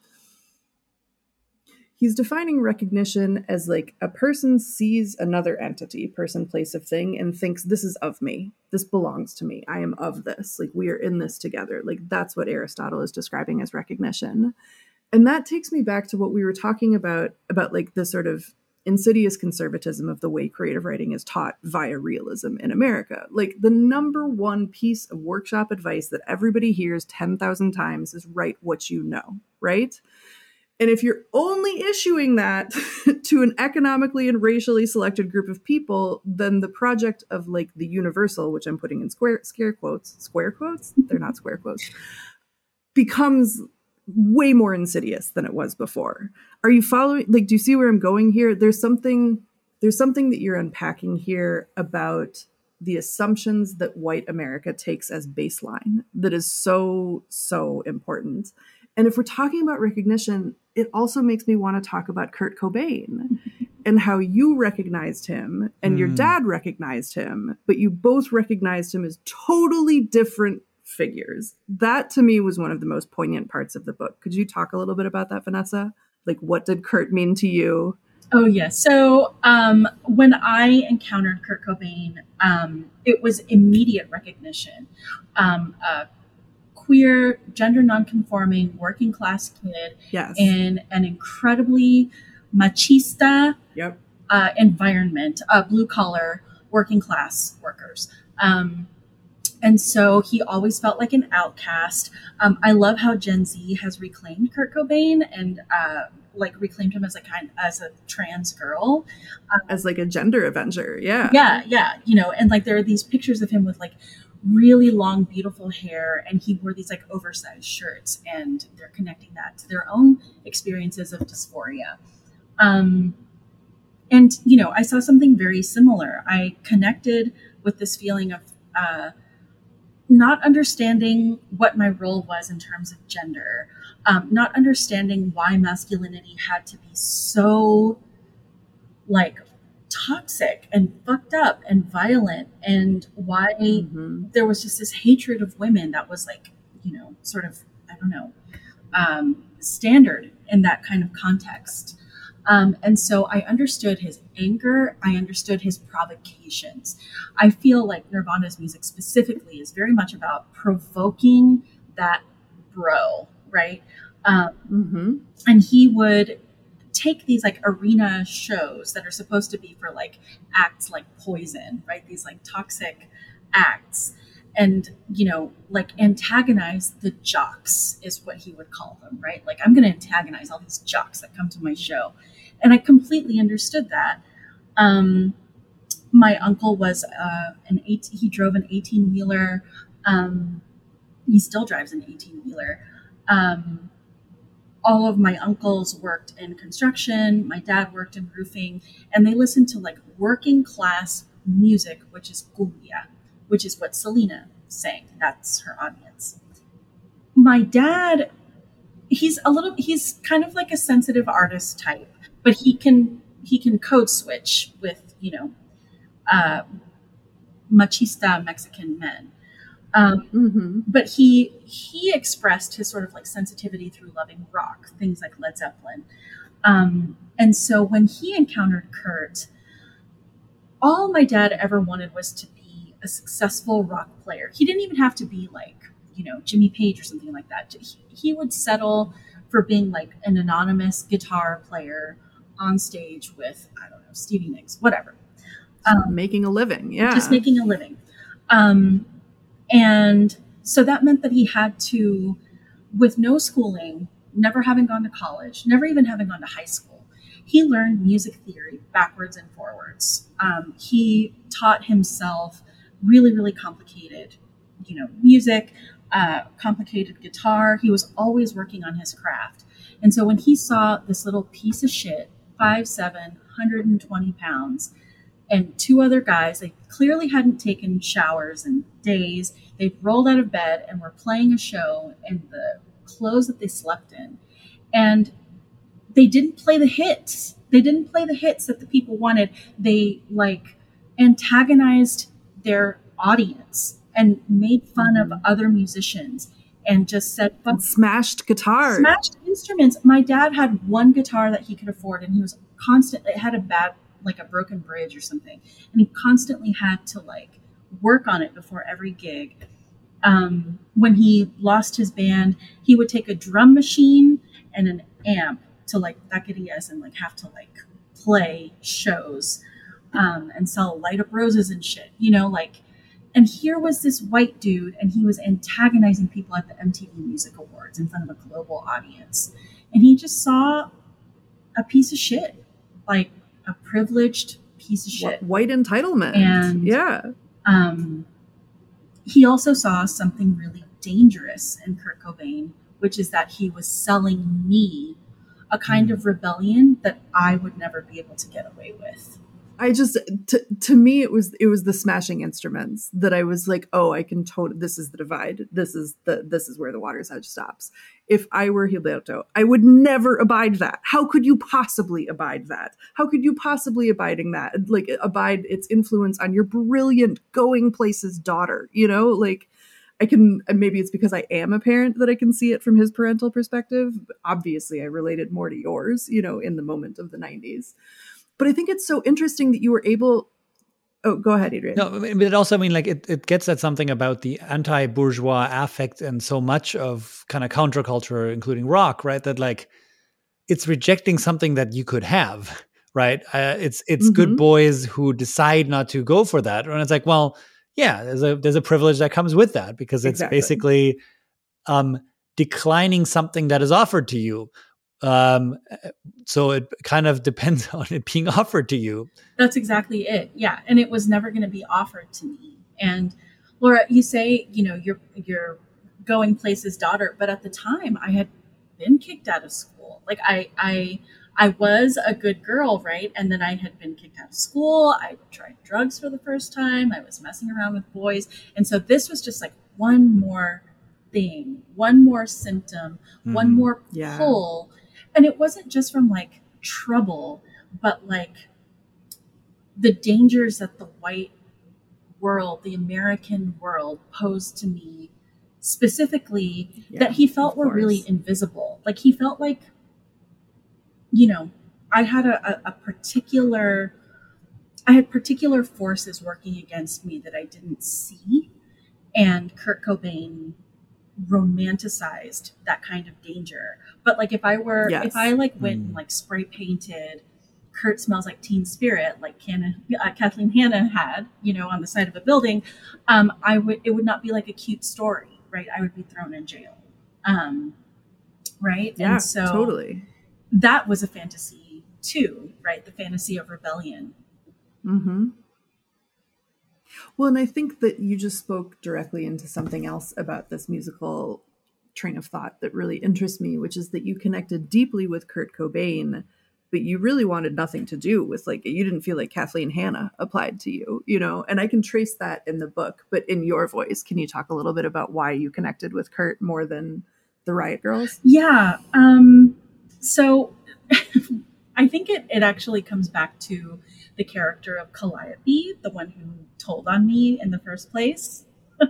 he's defining recognition as like a person sees another entity, person, place, of thing, and thinks this is of me. This belongs to me. I am of this. Like we are in this together. Like that's what Aristotle is describing as recognition. And that takes me back to what we were talking about, about like the sort of insidious conservatism of the way creative writing is taught via realism in America. Like the number one piece of workshop advice that everybody hears ten thousand times is write what you know, right? And if you're only issuing that to an economically and racially selected group of people, then the project of like the universal, which I'm putting in square scare quotes, square quotes, they're not square quotes, becomes way more insidious than it was before. Are you following? Like, do you see where I'm going here? There's something, there's something that you're unpacking here about the assumptions that white America takes as baseline that is so, so important. And if we're talking about recognition, it also makes me want to talk about Kurt Cobain and how you recognized him and mm. your dad recognized him, but you both recognized him as totally different figures. That to me was one of the most poignant parts of the book. Could you talk a little bit about that, Vanessa? Like, what did Kurt mean to you? Oh, yes. Yeah. So um, when I encountered Kurt Cobain, um, it was immediate recognition. Um, uh, queer, gender nonconforming, working class kid yes. in an incredibly machista yep. uh, environment, uh, blue collar, working class workers. Um, and so he always felt like an outcast. Um, I love how Gen Z has reclaimed Kurt Cobain and uh, like reclaimed him as a kind as a trans girl, um, as like a gender avenger. Yeah, yeah, yeah. You know, and like there are these pictures of him with like really long, beautiful hair, and he wore these like oversized shirts, and they're connecting that to their own experiences of dysphoria. Um, and, you know, I saw something very similar. I connected with this feeling of uh, not understanding what my role was in terms of gender, um, not understanding why masculinity had to be so like toxic and fucked up and violent, and why mm-hmm. there was just this hatred of women that was like, you know, sort of, I don't know, um, standard in that kind of context. Um, and so I understood his anger. I understood his provocations. I feel like Nirvana's music specifically is very much about provoking that bro, right? Um, mm-hmm. And he would take these like arena shows that are supposed to be for like acts like Poison, right? These like toxic acts, and, you know, like antagonize the jocks is what he would call them, right? Like, I'm going to antagonize all these jocks that come to my show. And I completely understood that. Um, my uncle was uh, an eight, he drove an eighteen wheeler. Um, he still drives an eighteen wheeler. Um, all of my uncles worked in construction. My dad worked in roofing, and they listened to like working class music, which is cumbia, which is what Selena sang. That's her audience. My dad, he's a little, he's kind of like a sensitive artist type, but he can, he can code switch with, you know, uh, machista Mexican men. Um, mm-hmm. But he he expressed his sort of like sensitivity through loving rock, things like Led Zeppelin. Um, and so when he encountered Kurt, all my dad ever wanted was to be a successful rock player. He didn't even have to be like, you know, Jimmy Page or something like that. He, he would settle for being like an anonymous guitar player on stage with, I don't know, Stevie Nicks, whatever. Um, making a living, yeah. Just making a living. Um, And so that meant that he had to, with no schooling, never having gone to college, never even having gone to high school, he learned music theory backwards and forwards. Um, he taught himself really, really complicated, you know, music, uh, complicated guitar. He was always working on his craft. And so when he saw this little piece of shit, five seven, one hundred twenty pounds, and two other guys, they clearly hadn't taken showers in days. They'd rolled out of bed and were playing a show in the clothes that they slept in. And they didn't play the hits. They didn't play the hits that the people wanted. They like antagonized their audience and made fun of other musicians and just said, and smashed guitars, smashed instruments. My dad had one guitar that he could afford, and he was constantly, it had a bad, like a broken bridge or something. And he constantly had to like work on it before every gig. Um, when he lost his band, he would take a drum machine and an amp to like taquerias and like have to like play shows, um, and sell light up roses and shit, you know, like, and here was this white dude and he was antagonizing people at the M T V Music Awards in front of a global audience. And he just saw a piece of shit, like, a privileged piece of shit. White entitlement. And yeah. Um, he also saw something really dangerous in Kurt Cobain, which is that he was selling me a kind mm. of rebellion that I would never be able to get away with. I just, to, to me, it was, it was the smashing instruments that I was like, oh, I can totally, this is the divide. This is the, this is where the water's edge stops. If I were Gilberto, I would never abide that. How could you possibly abide that? How could you possibly abiding that? Like, abide its influence on your brilliant going places daughter, you know, like, I can, maybe it's because I am a parent that I can see it from his parental perspective. Obviously, I related more to yours, you know, in the moment of the nineties. But I think it's so interesting that you were able. Oh, go ahead, Adrian. No, but it also, I mean, like it, it gets at something about the anti-bourgeois affect and so much of kind of counterculture, including rock, right? That like it's rejecting something that you could have, right? Uh, it's it's mm-hmm. good boys who decide not to go for that, and it's like, well, yeah, there's a there's a privilege that comes with that because it's exactly. basically um, declining something that is offered to you. Um, so it kind of depends on it being offered to you. That's exactly it. Yeah. And it was never going to be offered to me. And Laura, you say, you know, you're, you're going places daughter, but at the time I had been kicked out of school. Like I, I, I was a good girl, right? And then I had been kicked out of school. I tried drugs for the first time. I was messing around with boys. And so this was just like one more thing, one more symptom, mm-hmm. one more yeah. pull. And it wasn't just from like trouble, but like the dangers that the white world, the American world posed to me specifically yeah, that he felt were really invisible. Like he felt like, you know, I had a, a, a particular, I had particular forces working against me that I didn't see. And Kurt Cobain romanticized that kind of danger. But like if I were, yes. if I like went mm. and like spray painted Kurt smells like teen spirit, like Canna, uh, Kathleen Hanna had, you know, on the side of a building, um, I would, it would not be like a cute story, right? I would be thrown in jail. Um, right. Yeah, and so totally. That was a fantasy too, right? The fantasy of rebellion. Mm-hmm. Well, and I think that you just spoke directly into something else about this musical train of thought that really interests me, which is that you connected deeply with Kurt Cobain, but you really wanted nothing to do with, like, you didn't feel like Kathleen Hanna applied to you, you know? And I can trace that in the book, but in your voice, can you talk a little bit about why you connected with Kurt more than the Riot Girls? Yeah. Um, so I think it, it actually comes back to the character of Calliope, the one who told on me in the first place.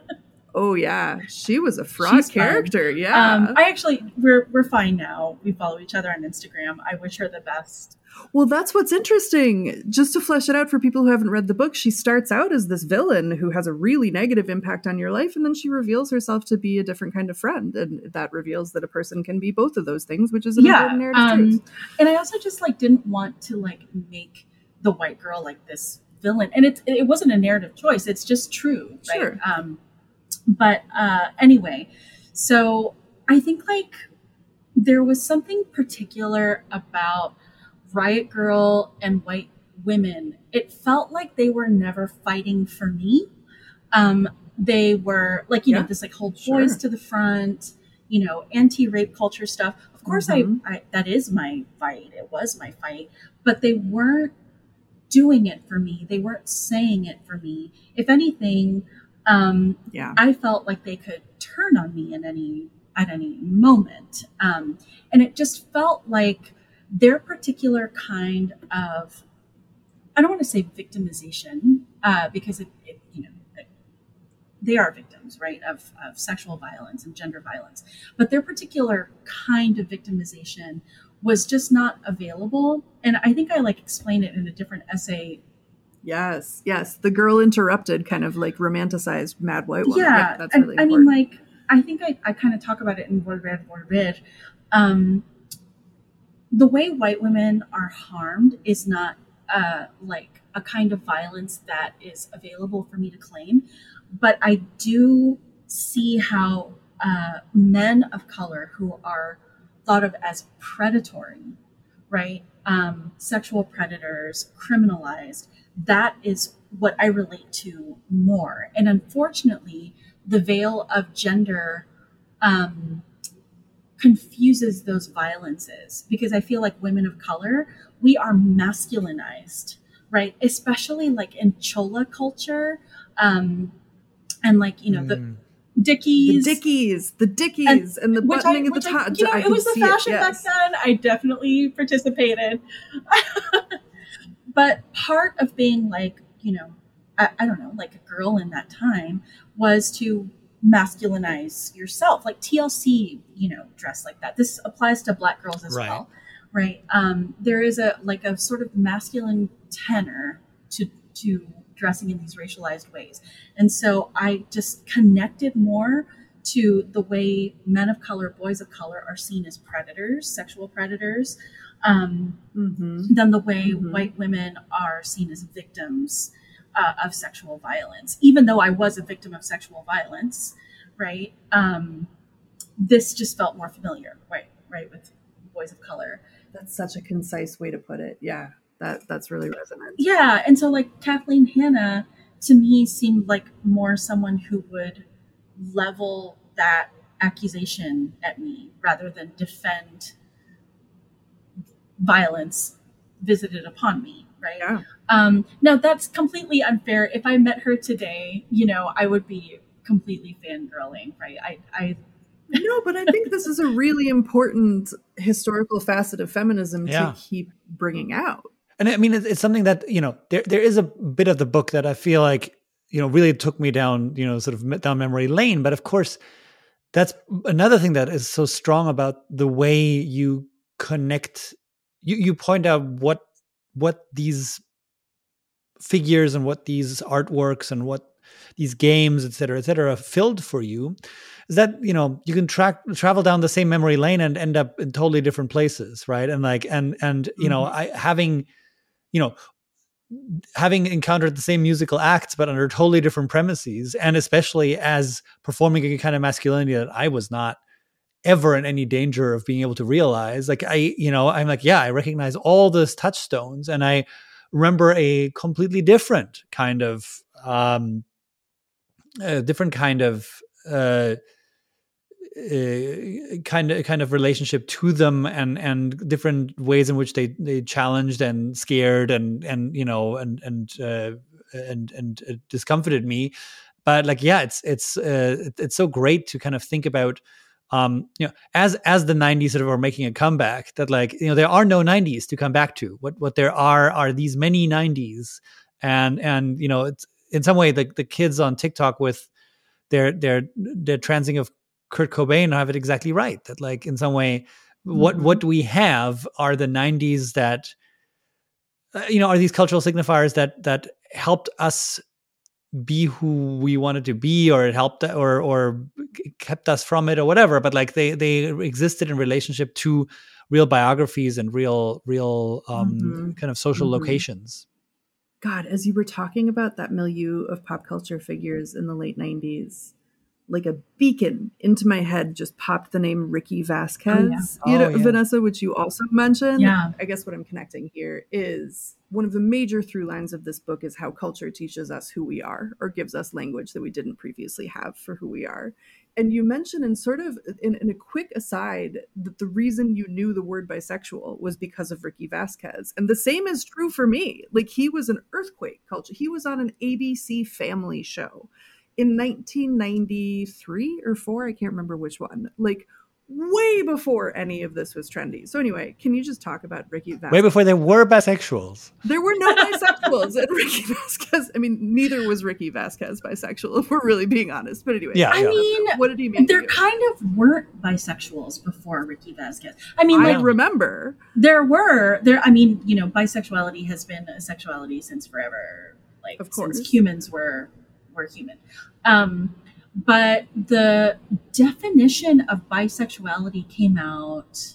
Oh yeah, she was a fraught She's character. fun. Yeah, um, I actually we're we're fine now. We follow each other on Instagram. I wish her the best. Well, that's what's interesting. Just to flesh it out for people who haven't read the book, she starts out as this villain who has a really negative impact on your life, and then she reveals herself to be a different kind of friend, and that reveals that a person can be both of those things, which is an Yeah, important narrative um, truth. and I also just like didn't want to like make the white girl like this villain, and it it wasn't a narrative choice. It's just true, right? Sure. Um, but uh, anyway, so I think like there was something particular about Riot Girl and white women. It felt like they were never fighting for me. Um, they were like, you Yeah, know, this like hold sure. boys to the front, you know, anti-rape culture stuff. Of course, Mhm. I, I that is my fight. It was my fight, but they weren't doing it for me. They weren't saying it for me. If anything, um, Yeah. I felt like they could turn on me in any at any moment, um, and it just felt like their particular kind of, I don't want to say victimization, uh, because it, it, you know, they are victims, right, of, of sexual violence and gender violence, but their particular kind of victimization was just not available. And I think I like explained it in a different essay. Yes, yes. The Girl Interrupted kind of like romanticized mad white woman. Yeah, that's and, really I important. mean, like, I think I, I kind of talk about it in Word Red, Word Red. Um, the way white women are harmed is not uh, like a kind of violence that is available for me to claim. But I do see how uh, men of color who are thought of as predatory, right? Um, sexual predators, criminalized, that is what I relate to more. And unfortunately, the veil of gender um, confuses those violences, because I feel like women of color, we are masculinized, right? Especially like in Chola culture, um, and like, you know, the Mm. The Dickies, Dickies, the Dickies, and, the which I, buttoning at the which I, top. you know, I it can was the see fashion it, yes. back then. I definitely participated. But part of being like, you know, I, I don't know, like a girl in that time was to masculinize yourself. Like T L C, you know, dress like that. This applies to Black girls as Right. well, right? Um, there is a like a sort of masculine tenor to to dressing in these racialized ways, and so I just connected more to the way men of color, boys of color, are seen as predators, sexual predators. Um, Mm-hmm. than the way Mhm. white women are seen as victims uh, of sexual violence. Even though I was a victim of sexual violence, right? Um, this just felt more familiar, right? Right, with boys of color. That's such a concise way to put it. Yeah, that that's really resonant. Yeah, and so like Kathleen Hanna to me seemed like more someone who would level that accusation at me rather than defend violence visited upon me, right? Yeah. Um, now that's completely unfair. If I met her today, you know, I would be completely fangirling, right? I, I No, but I think this is a really important historical facet of feminism Yeah. to keep bringing out. And I mean, it's, it's something that, you know, there there is a bit of the book that I feel like, you know, really took me down, you know, sort of down memory lane. But of course, that's another thing that is so strong about the way you connect. You you point out what what these figures and what these artworks and what these games, et cetera, et cetera, filled for you, is that, you know, you can track travel down the same memory lane and end up in totally different places, right? And like, and and you know, Mhm. I having you know, having encountered the same musical acts, but under totally different premises, and especially as performing a kind of masculinity that I was not ever in any danger of being able to realize, like I, you know, I'm like, yeah, I recognize all those touchstones, and I remember a completely different kind of, um, a different kind of, uh, Uh, kind of kind of relationship to them, and and different ways in which they they challenged and scared and and you know and and uh, and and uh, discomforted me. But like, yeah, it's it's uh, it's so great to kind of think about, um you know, as as the nineties sort of are making a comeback, that like, you know, there are no nineties to come back to. What what there are are these many nineties, and and you know, it's in some way the the kids on TikTok with their their their transing of Kurt Cobain have it exactly right. That like, in some way, what Mhm. what we have are the nineties that, uh, you know, are these cultural signifiers that that helped us be who we wanted to be, or it helped or or kept us from it, or whatever. But like, they they existed in relationship to real biographies and real real um, Mhm. kind of social Mhm. locations. God, as you were talking about that milieu of pop culture figures in the late nineties, like a beacon into my head just popped the name Ricky Vasquez, Oh, you know, yeah. Oh, yeah. Vanessa, which you also mentioned. Yeah. I guess what I'm connecting here is one of the major through lines of this book is how culture teaches us who we are, or gives us language that we didn't previously have for who we are. And you mentioned in sort of in, in a quick aside that the reason you knew the word bisexual was because of Ricky Vasquez. And the same is true for me. Like, he was an earthquake culture. He was on an A B C family show in nineteen ninety-three or four, I can't remember which one, like way before any of this was trendy. So anyway, can you just talk about Ricky Vasquez? Way before there were bisexuals. There were no bisexuals and Ricky Vasquez. I mean, neither was Ricky Vasquez bisexual, if we're really being honest. But anyway, Yeah, I yeah. mean, what did he mean? there kind of weren't bisexuals before Ricky Vasquez. I mean, I like, remember. there were there. I mean, you know, bisexuality has been a sexuality since forever. Like, Of course. since humans were were human. Um, but the definition of bisexuality came out,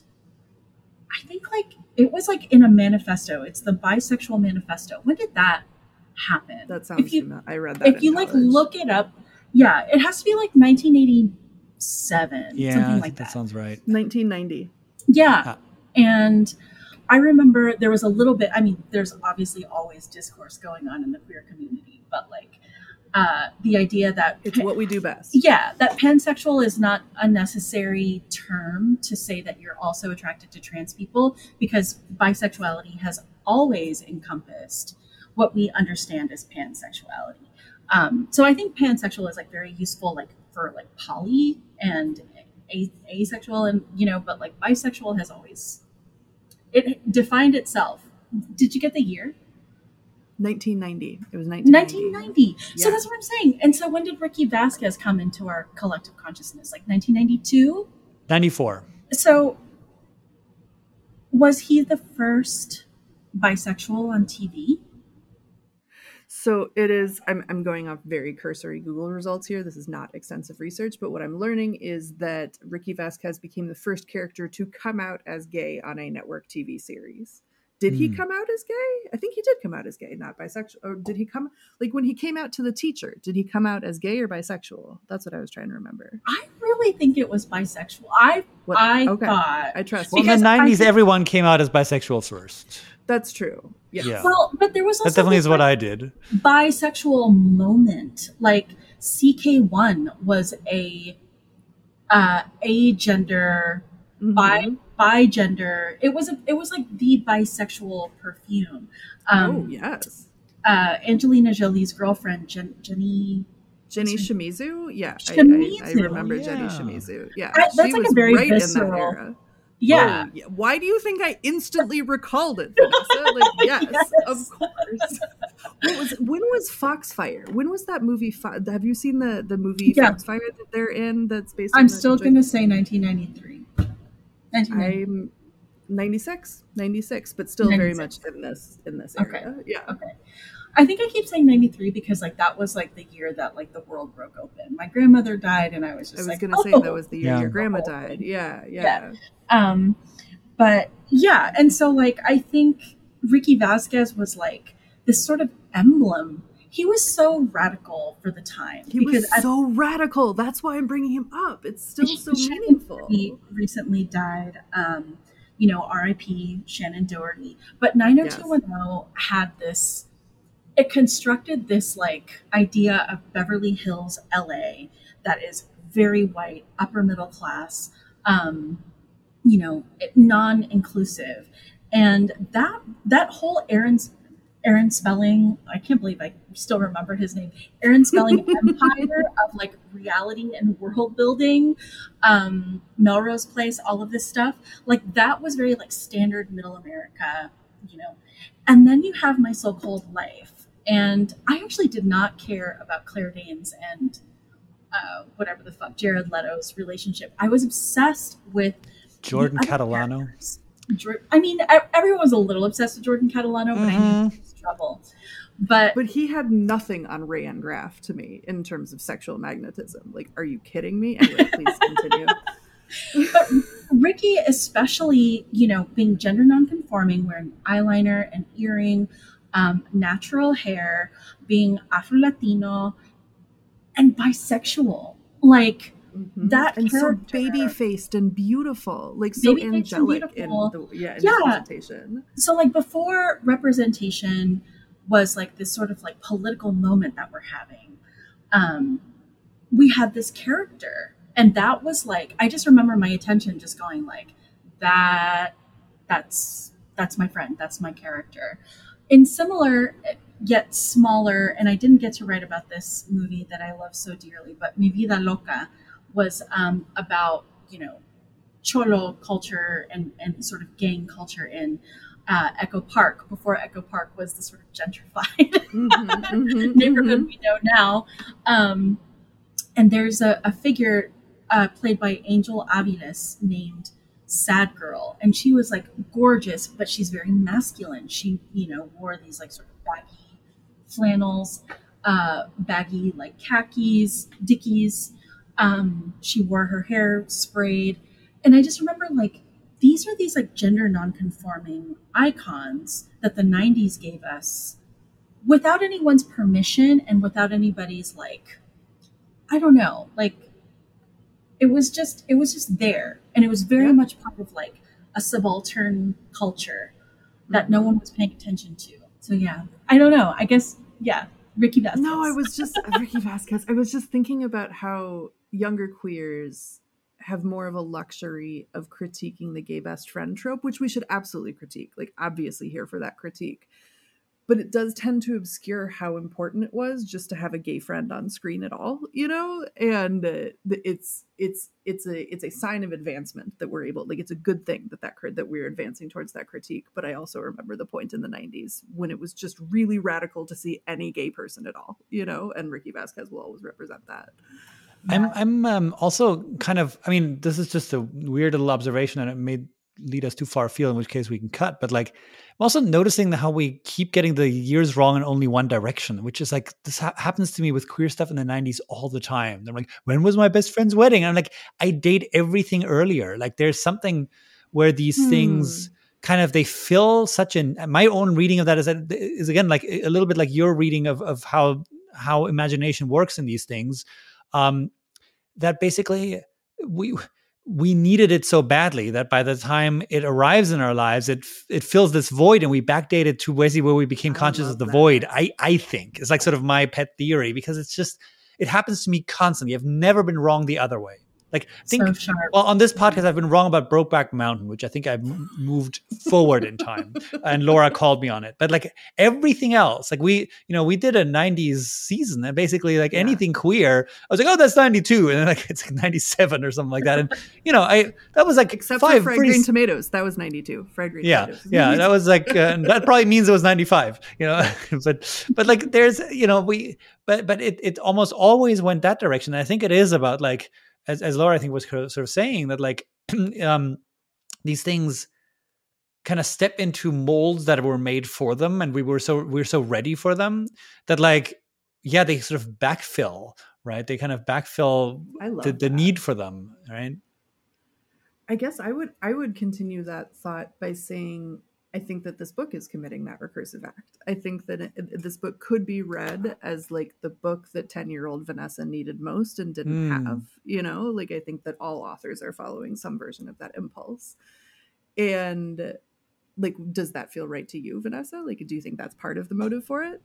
I think, like, it was like in a manifesto. It's the Bisexual Manifesto. When did that happen? That sounds if you, familiar. I read that If in you like college. look it up, yeah, it has to be like nineteen eighty-seven, Yeah, something I like think that. that sounds right. nineteen ninety. Yeah. Ah. And I remember there was a little bit, I mean, there's obviously always discourse going on in the queer community, but like, uh, the idea that It's what we do best. yeah, that pansexual is not a necessary term to say that you're also attracted to trans people, because bisexuality has always encompassed what we understand as pansexuality. Um, so I think pansexual is like very useful, like for like poly and a- asexual, and you know, but like bisexual has always, it defined itself. Did you get the year? nineteen ninety. It was nineteen ninety. nineteen ninety. So Yeah. that's what I'm saying. And so when did Ricky Vasquez come into our collective consciousness? Like nineteen ninety-two? ninety-four. So was he the first bisexual on T V? So it is, I'm, I'm going off very cursory Google results here. This is not extensive research, but what I'm learning is that Ricky Vasquez became the first character to come out as gay on a network T V series. Did he Hmm. come out as gay? I think he did come out as gay, not bisexual. Or did he come, like when he came out to the teacher, did he come out as gay or bisexual? That's what I was trying to remember. I really think it was bisexual. I What- I okay. thought I trust Well, you. in the Because I nineties, think- everyone came out as bisexual first. That's true. Yeah. Yeah. well, but there was also That definitely this, is what like, I did. bisexual moment. Like C K one was a uh agender bi Mhm. bigender. It was a it was like the bisexual perfume. Um oh, yes. uh Angelina Jolie's girlfriend, Jen, Jenny Jenny What's her- Shimizu? Yeah. I, I, I Shimizu. remember Oh, Jenny yeah. Shimizu. Yeah. I- that's she like a was very right visceral- in that era. yeah. Oh, yeah. Why do you think I instantly recalled it, Vanessa? Like, yes, Yes. of course. What was when was Foxfire? When was that movie? Fo- Have you seen the the movie Yeah. Foxfire that they're in? That's based. on I'm the still joint- gonna say nineteen ninety-three. nineteen ninety-three. I'm ninety-six, ninety-six, but still very much ninety-six. in this in this Okay. area. Yeah. Okay. I think I keep saying ninety-three because like that was like the year that like the world broke open. My grandmother died and I was just I was like, gonna oh. say that was the year Yeah. your grandma Oh. died. Yeah, yeah. Yeah. Um, but yeah, and so like I think Ricky Vasquez was like this sort of emblem. He was so radical for the time. He was so at, radical. That's why I'm bringing him up. It's still so meaningful. He recently died. Um, you know, R I P Shannon Doherty. But nine oh two one oh yes. had this, it constructed this like idea of Beverly Hills, L A that is very white, upper middle class, um, you know, non-inclusive. And that that whole Aaron's Aaron Spelling, I can't believe I still remember his name, Aaron Spelling empire of like reality and world building, um, Melrose Place, all of this stuff, like that was very like standard middle America, you know. And then you have My So-Called Life. And I actually did not care about Claire Danes and uh, whatever the fuck, Jared Leto's relationship. I was obsessed with Jordan Catalano. Characters. I mean, everyone was a little obsessed with Jordan Catalano, but mm-hmm. I knew he was trouble. But but he had nothing on Rayanne Graff to me in terms of sexual magnetism. Like, are you kidding me? Anyway, please continue. But Ricky, especially, you know, being gender nonconforming, wearing eyeliner and earring, um, natural hair, being Afro-Latino, and bisexual, like. Mm-hmm. That and character, so baby-faced and beautiful, like so angelic in the yeah, in yeah. presentation. So like before representation was like this sort of like political moment that we're having, um, we had this character, and that was like I just remember my attention just going like that. That's that's my friend. That's my character. In similar yet smaller, and I didn't get to write about this movie that I love so dearly, but Mi Vida Loca was um, about, you know, cholo culture and, and sort of gang culture in uh, Echo Park before Echo Park was the sort of gentrified mm-hmm, mm-hmm, neighborhood mm-hmm. we know now. Um, and there's a, a figure uh, played by Angel Aviles named Sad Girl. And she was like gorgeous, but she's very masculine. She, you know, wore these like sort of baggy flannels, uh, baggy like khakis, Dickies. Um, she wore her hair sprayed. And I just remember like, these are these like gender nonconforming icons that the nineties gave us without anyone's permission and without anybody's like, I don't know, like it was just, it was just there. And it was very yeah. much part of like a subaltern culture that mm-hmm. no one was paying attention to. So yeah, I don't know. I guess, yeah, Ricky Vasquez. No, I was just, Ricky Vasquez. I was just thinking about how younger queers have more of a luxury of critiquing the gay best friend trope, which we should absolutely critique, like obviously here for that critique. But it does tend to obscure how important it was just to have a gay friend on screen at all, you know? And uh, it's it's it's a it's a sign of advancement that we're able, like it's a good thing that that that we're advancing towards that critique. But I also remember the point in the nineties when it was just really radical to see any gay person at all, you know? And Ricky Vasquez will always represent that. I'm I'm um, also kind of, I mean, this is just a weird little observation and it may lead us too far afield, in which case we can cut. But like, I'm also noticing how we keep getting the years wrong in only one direction, which is like, this ha- happens to me with queer stuff in the nineties all the time. They're like, when was my best friend's wedding? And I'm like, I date everything earlier. Like there's something where these hmm. things kind of, they fill such an, my own reading of that is, is again, like a little bit like your reading of, of how, how imagination works in these things. Um, that basically we we needed it so badly that by the time it arrives in our lives, it it fills this void, and we backdate it to basically where we became conscious of the that. void. I I think it's like sort of my pet theory, because it's just, it happens to me constantly. I've never been wrong the other way. Like, I think, so sharp. Well, on this podcast, I've been wrong about Brokeback Mountain, which I think I've moved forward in time, and Laura called me on it. But like everything else, like we, you know, we did a nineties season, and basically like yeah. anything queer, I was like, oh, that's ninety-two, and then like it's like ninety-seven or something like that. And you know, I that was like except five for fried pretty, green tomatoes, that was ninety-two. Fried green yeah, tomatoes. Yeah, yeah, that was like uh, that probably means it was ninety-five. You know, but but like there's, you know, we but but it it almost always went that direction. And I think it is about like. As, as Laura, I think, was sort of saying that, like, um, these things kind of step into molds that were made for them, and we were so we were so ready for them that, like, yeah, they sort of backfill, right? They kind of backfill the, the need for them, right? I guess I would I would continue that thought by saying, I think that this book is committing that recursive act. I think that it, this book could be read as like the book that ten-year-old Vanessa needed most and didn't Mm. have, you know? Like, I think that all authors are following some version of that impulse. And like, does that feel right to you, Vanessa? Like, do you think that's part of the motive for it?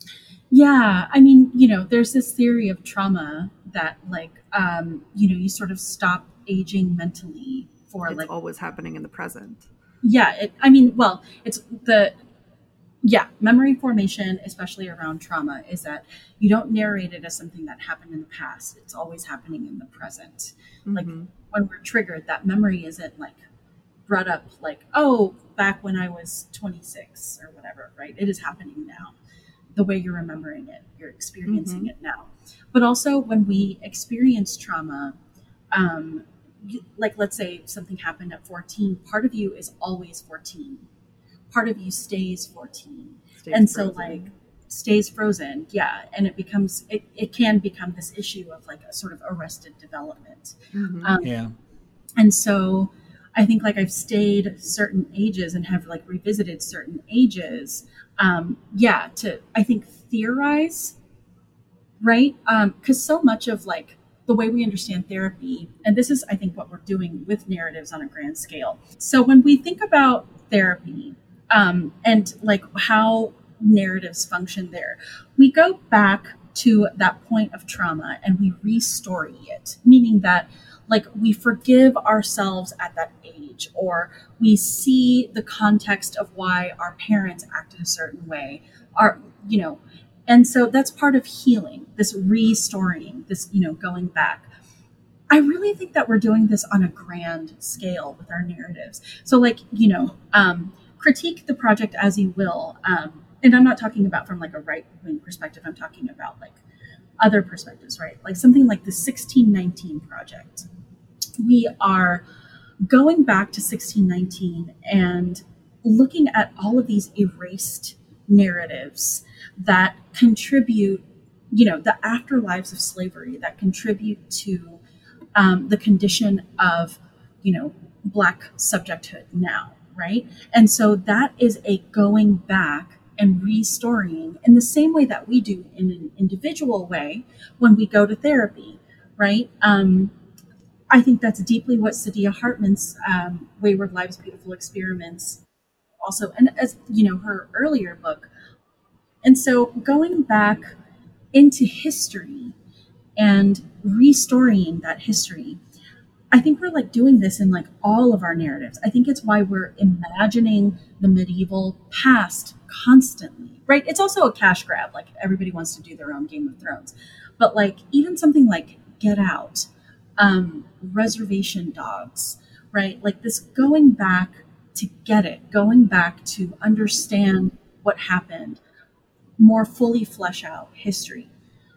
Yeah, I mean, you know, there's this theory of trauma that, like, um, you know, you sort of stop aging mentally for It's like, always happening in the present. yeah, it, I mean, well, it's the, yeah, memory formation, especially around trauma, is that you don't narrate it as something that happened in the past. It's always happening in the present. Like, Mm-hmm. when we're triggered, that memory isn't like brought up like, oh, back when I was twenty-six or whatever, right? It is happening now. The way you're remembering it, you're experiencing Mhm. it now. But also, when we experience trauma, um, you- like let's say something happened at fourteen, part of you is always fourteen. Part of you stays fourteen. Stays and so frozen. like stays frozen, yeah, and it becomes it, it can become this issue of like a sort of arrested development. Mhm. Um, Yeah. and so I think like I've stayed certain ages and have like revisited certain ages. Um, yeah, to I think theorize, right? Um, because so much of like the way we understand therapy, and this is I think what we're doing with narratives on a grand scale. So when we think about therapy, um, and like how narratives function there, we go back to that point of trauma and we restory it, meaning that like we forgive ourselves at that age, or we see the context of why our parents acted a certain way, our, you know, and so that's part of healing, this restoring, this, you know, going back. I really think that we're doing this on a grand scale with our narratives. So, like, you know, um, critique the project as you will. Um, and I'm not talking about from like a right wing perspective. I'm talking about like other perspectives, right? Like something like the sixteen nineteen Project. We are going back to sixteen nineteen and looking at all of these erased narratives that contribute, you know, the afterlives of slavery that contribute to um, the condition of, you know, Black subjecthood now, right? And so that is a going back and restoring in the same way that we do in an individual way when we go to therapy, right? Um, I think that's deeply what Sadia Hartman's um, Wayward Lives, Beautiful Experiments also, and as you know, her earlier book. And so going back into history and restoring that history, I think we're like doing this in like all of our narratives. I think it's why we're imagining the medieval past constantly, right? It's also a cash grab. Like everybody wants to do their own Game of Thrones, but like even something like Get Out, um, Reservation Dogs, right? Like this going back to get it, going back to understand what happened, more fully flesh out history.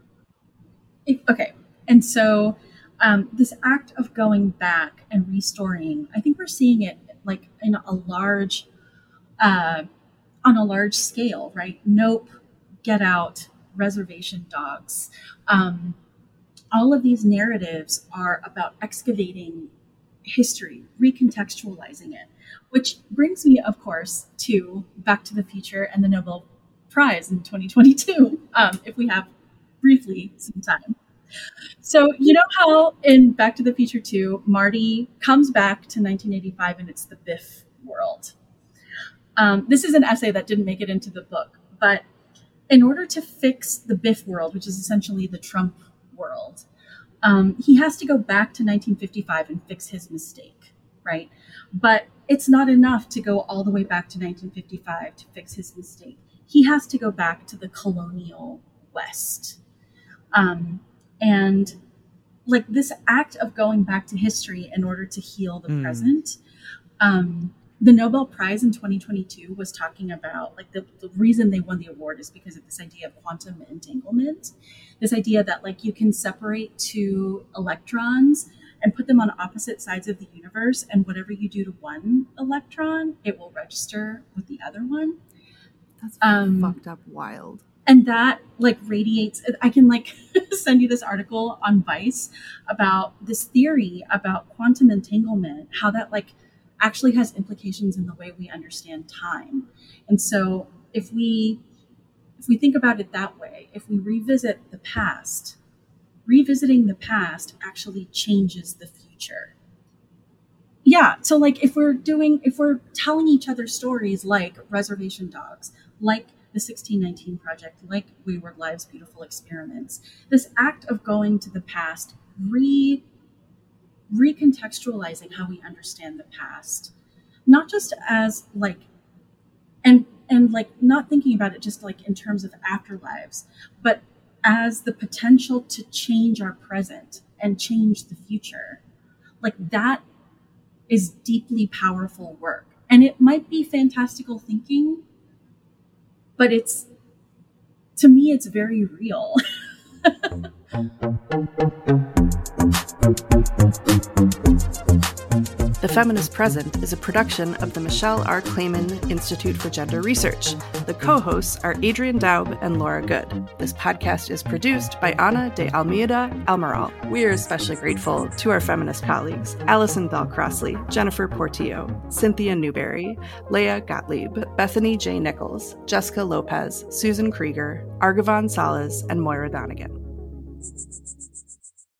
If- okay, and so um, this act of going back and restoring, I think we're seeing it like in a large, uh, on a large scale, right? Nope, Get Out, Reservation Dogs. Um, all of these narratives are about excavating history, recontextualizing it, which brings me, of course, to Back to the Future and the Nobel Prize in twenty twenty-two, um, if we have briefly some time. So, you know how in Back to the Future two, Marty comes back to nineteen eighty-five and it's the Biff world. Um, this is an essay that didn't make it into the book, but in order to fix the Biff world, which is essentially the Trump world, um, he has to go back to nineteen fifty-five and fix his mistake, right? But it's not enough to go all the way back to nineteen fifty-five to fix his mistake. He has to go back to the colonial West. Um, and like this act of going back to history in order to heal the Mm. present, um, the Nobel Prize in twenty twenty-two was talking about like the, the reason they won the award is because of this idea of quantum entanglement, this idea that like you can separate two electrons and put them on opposite sides of the universe, and whatever you do to one electron, it will register with the other one. That's Um, fucked up wild. and that like radiates. I can like send you this article on Vice about this theory about quantum entanglement, how that like actually has implications in the way we understand time. And so if we if we think about it that way, if we revisit the past, revisiting the past actually changes the future. Yeah, so like if we're doing, if we're telling each other stories like Reservation Dogs, like the sixteen nineteen Project, like Wayward Lives, Beautiful Experiments, this act of going to the past, re recontextualizing how we understand the past, not just as like, and and like not thinking about it just like in terms of afterlives, but as the potential to change our present and change the future. Like that is deeply powerful work. And it might be fantastical thinking, but it's, to me, it's very real. The Feminist Present is a production of the Michelle R. Clayman Institute for Gender Research. The co-hosts are Adrienne Daub and Laura Good. This podcast is produced by Ana de Almeida Almaral. We are especially grateful to our feminist colleagues, Allison Bell Crossley, Jennifer Portillo, Cynthia Newberry, Leah Gottlieb, Bethany J. Nichols, Jessica Lopez, Susan Krieger, Argivon Salas, and Moira Donegan.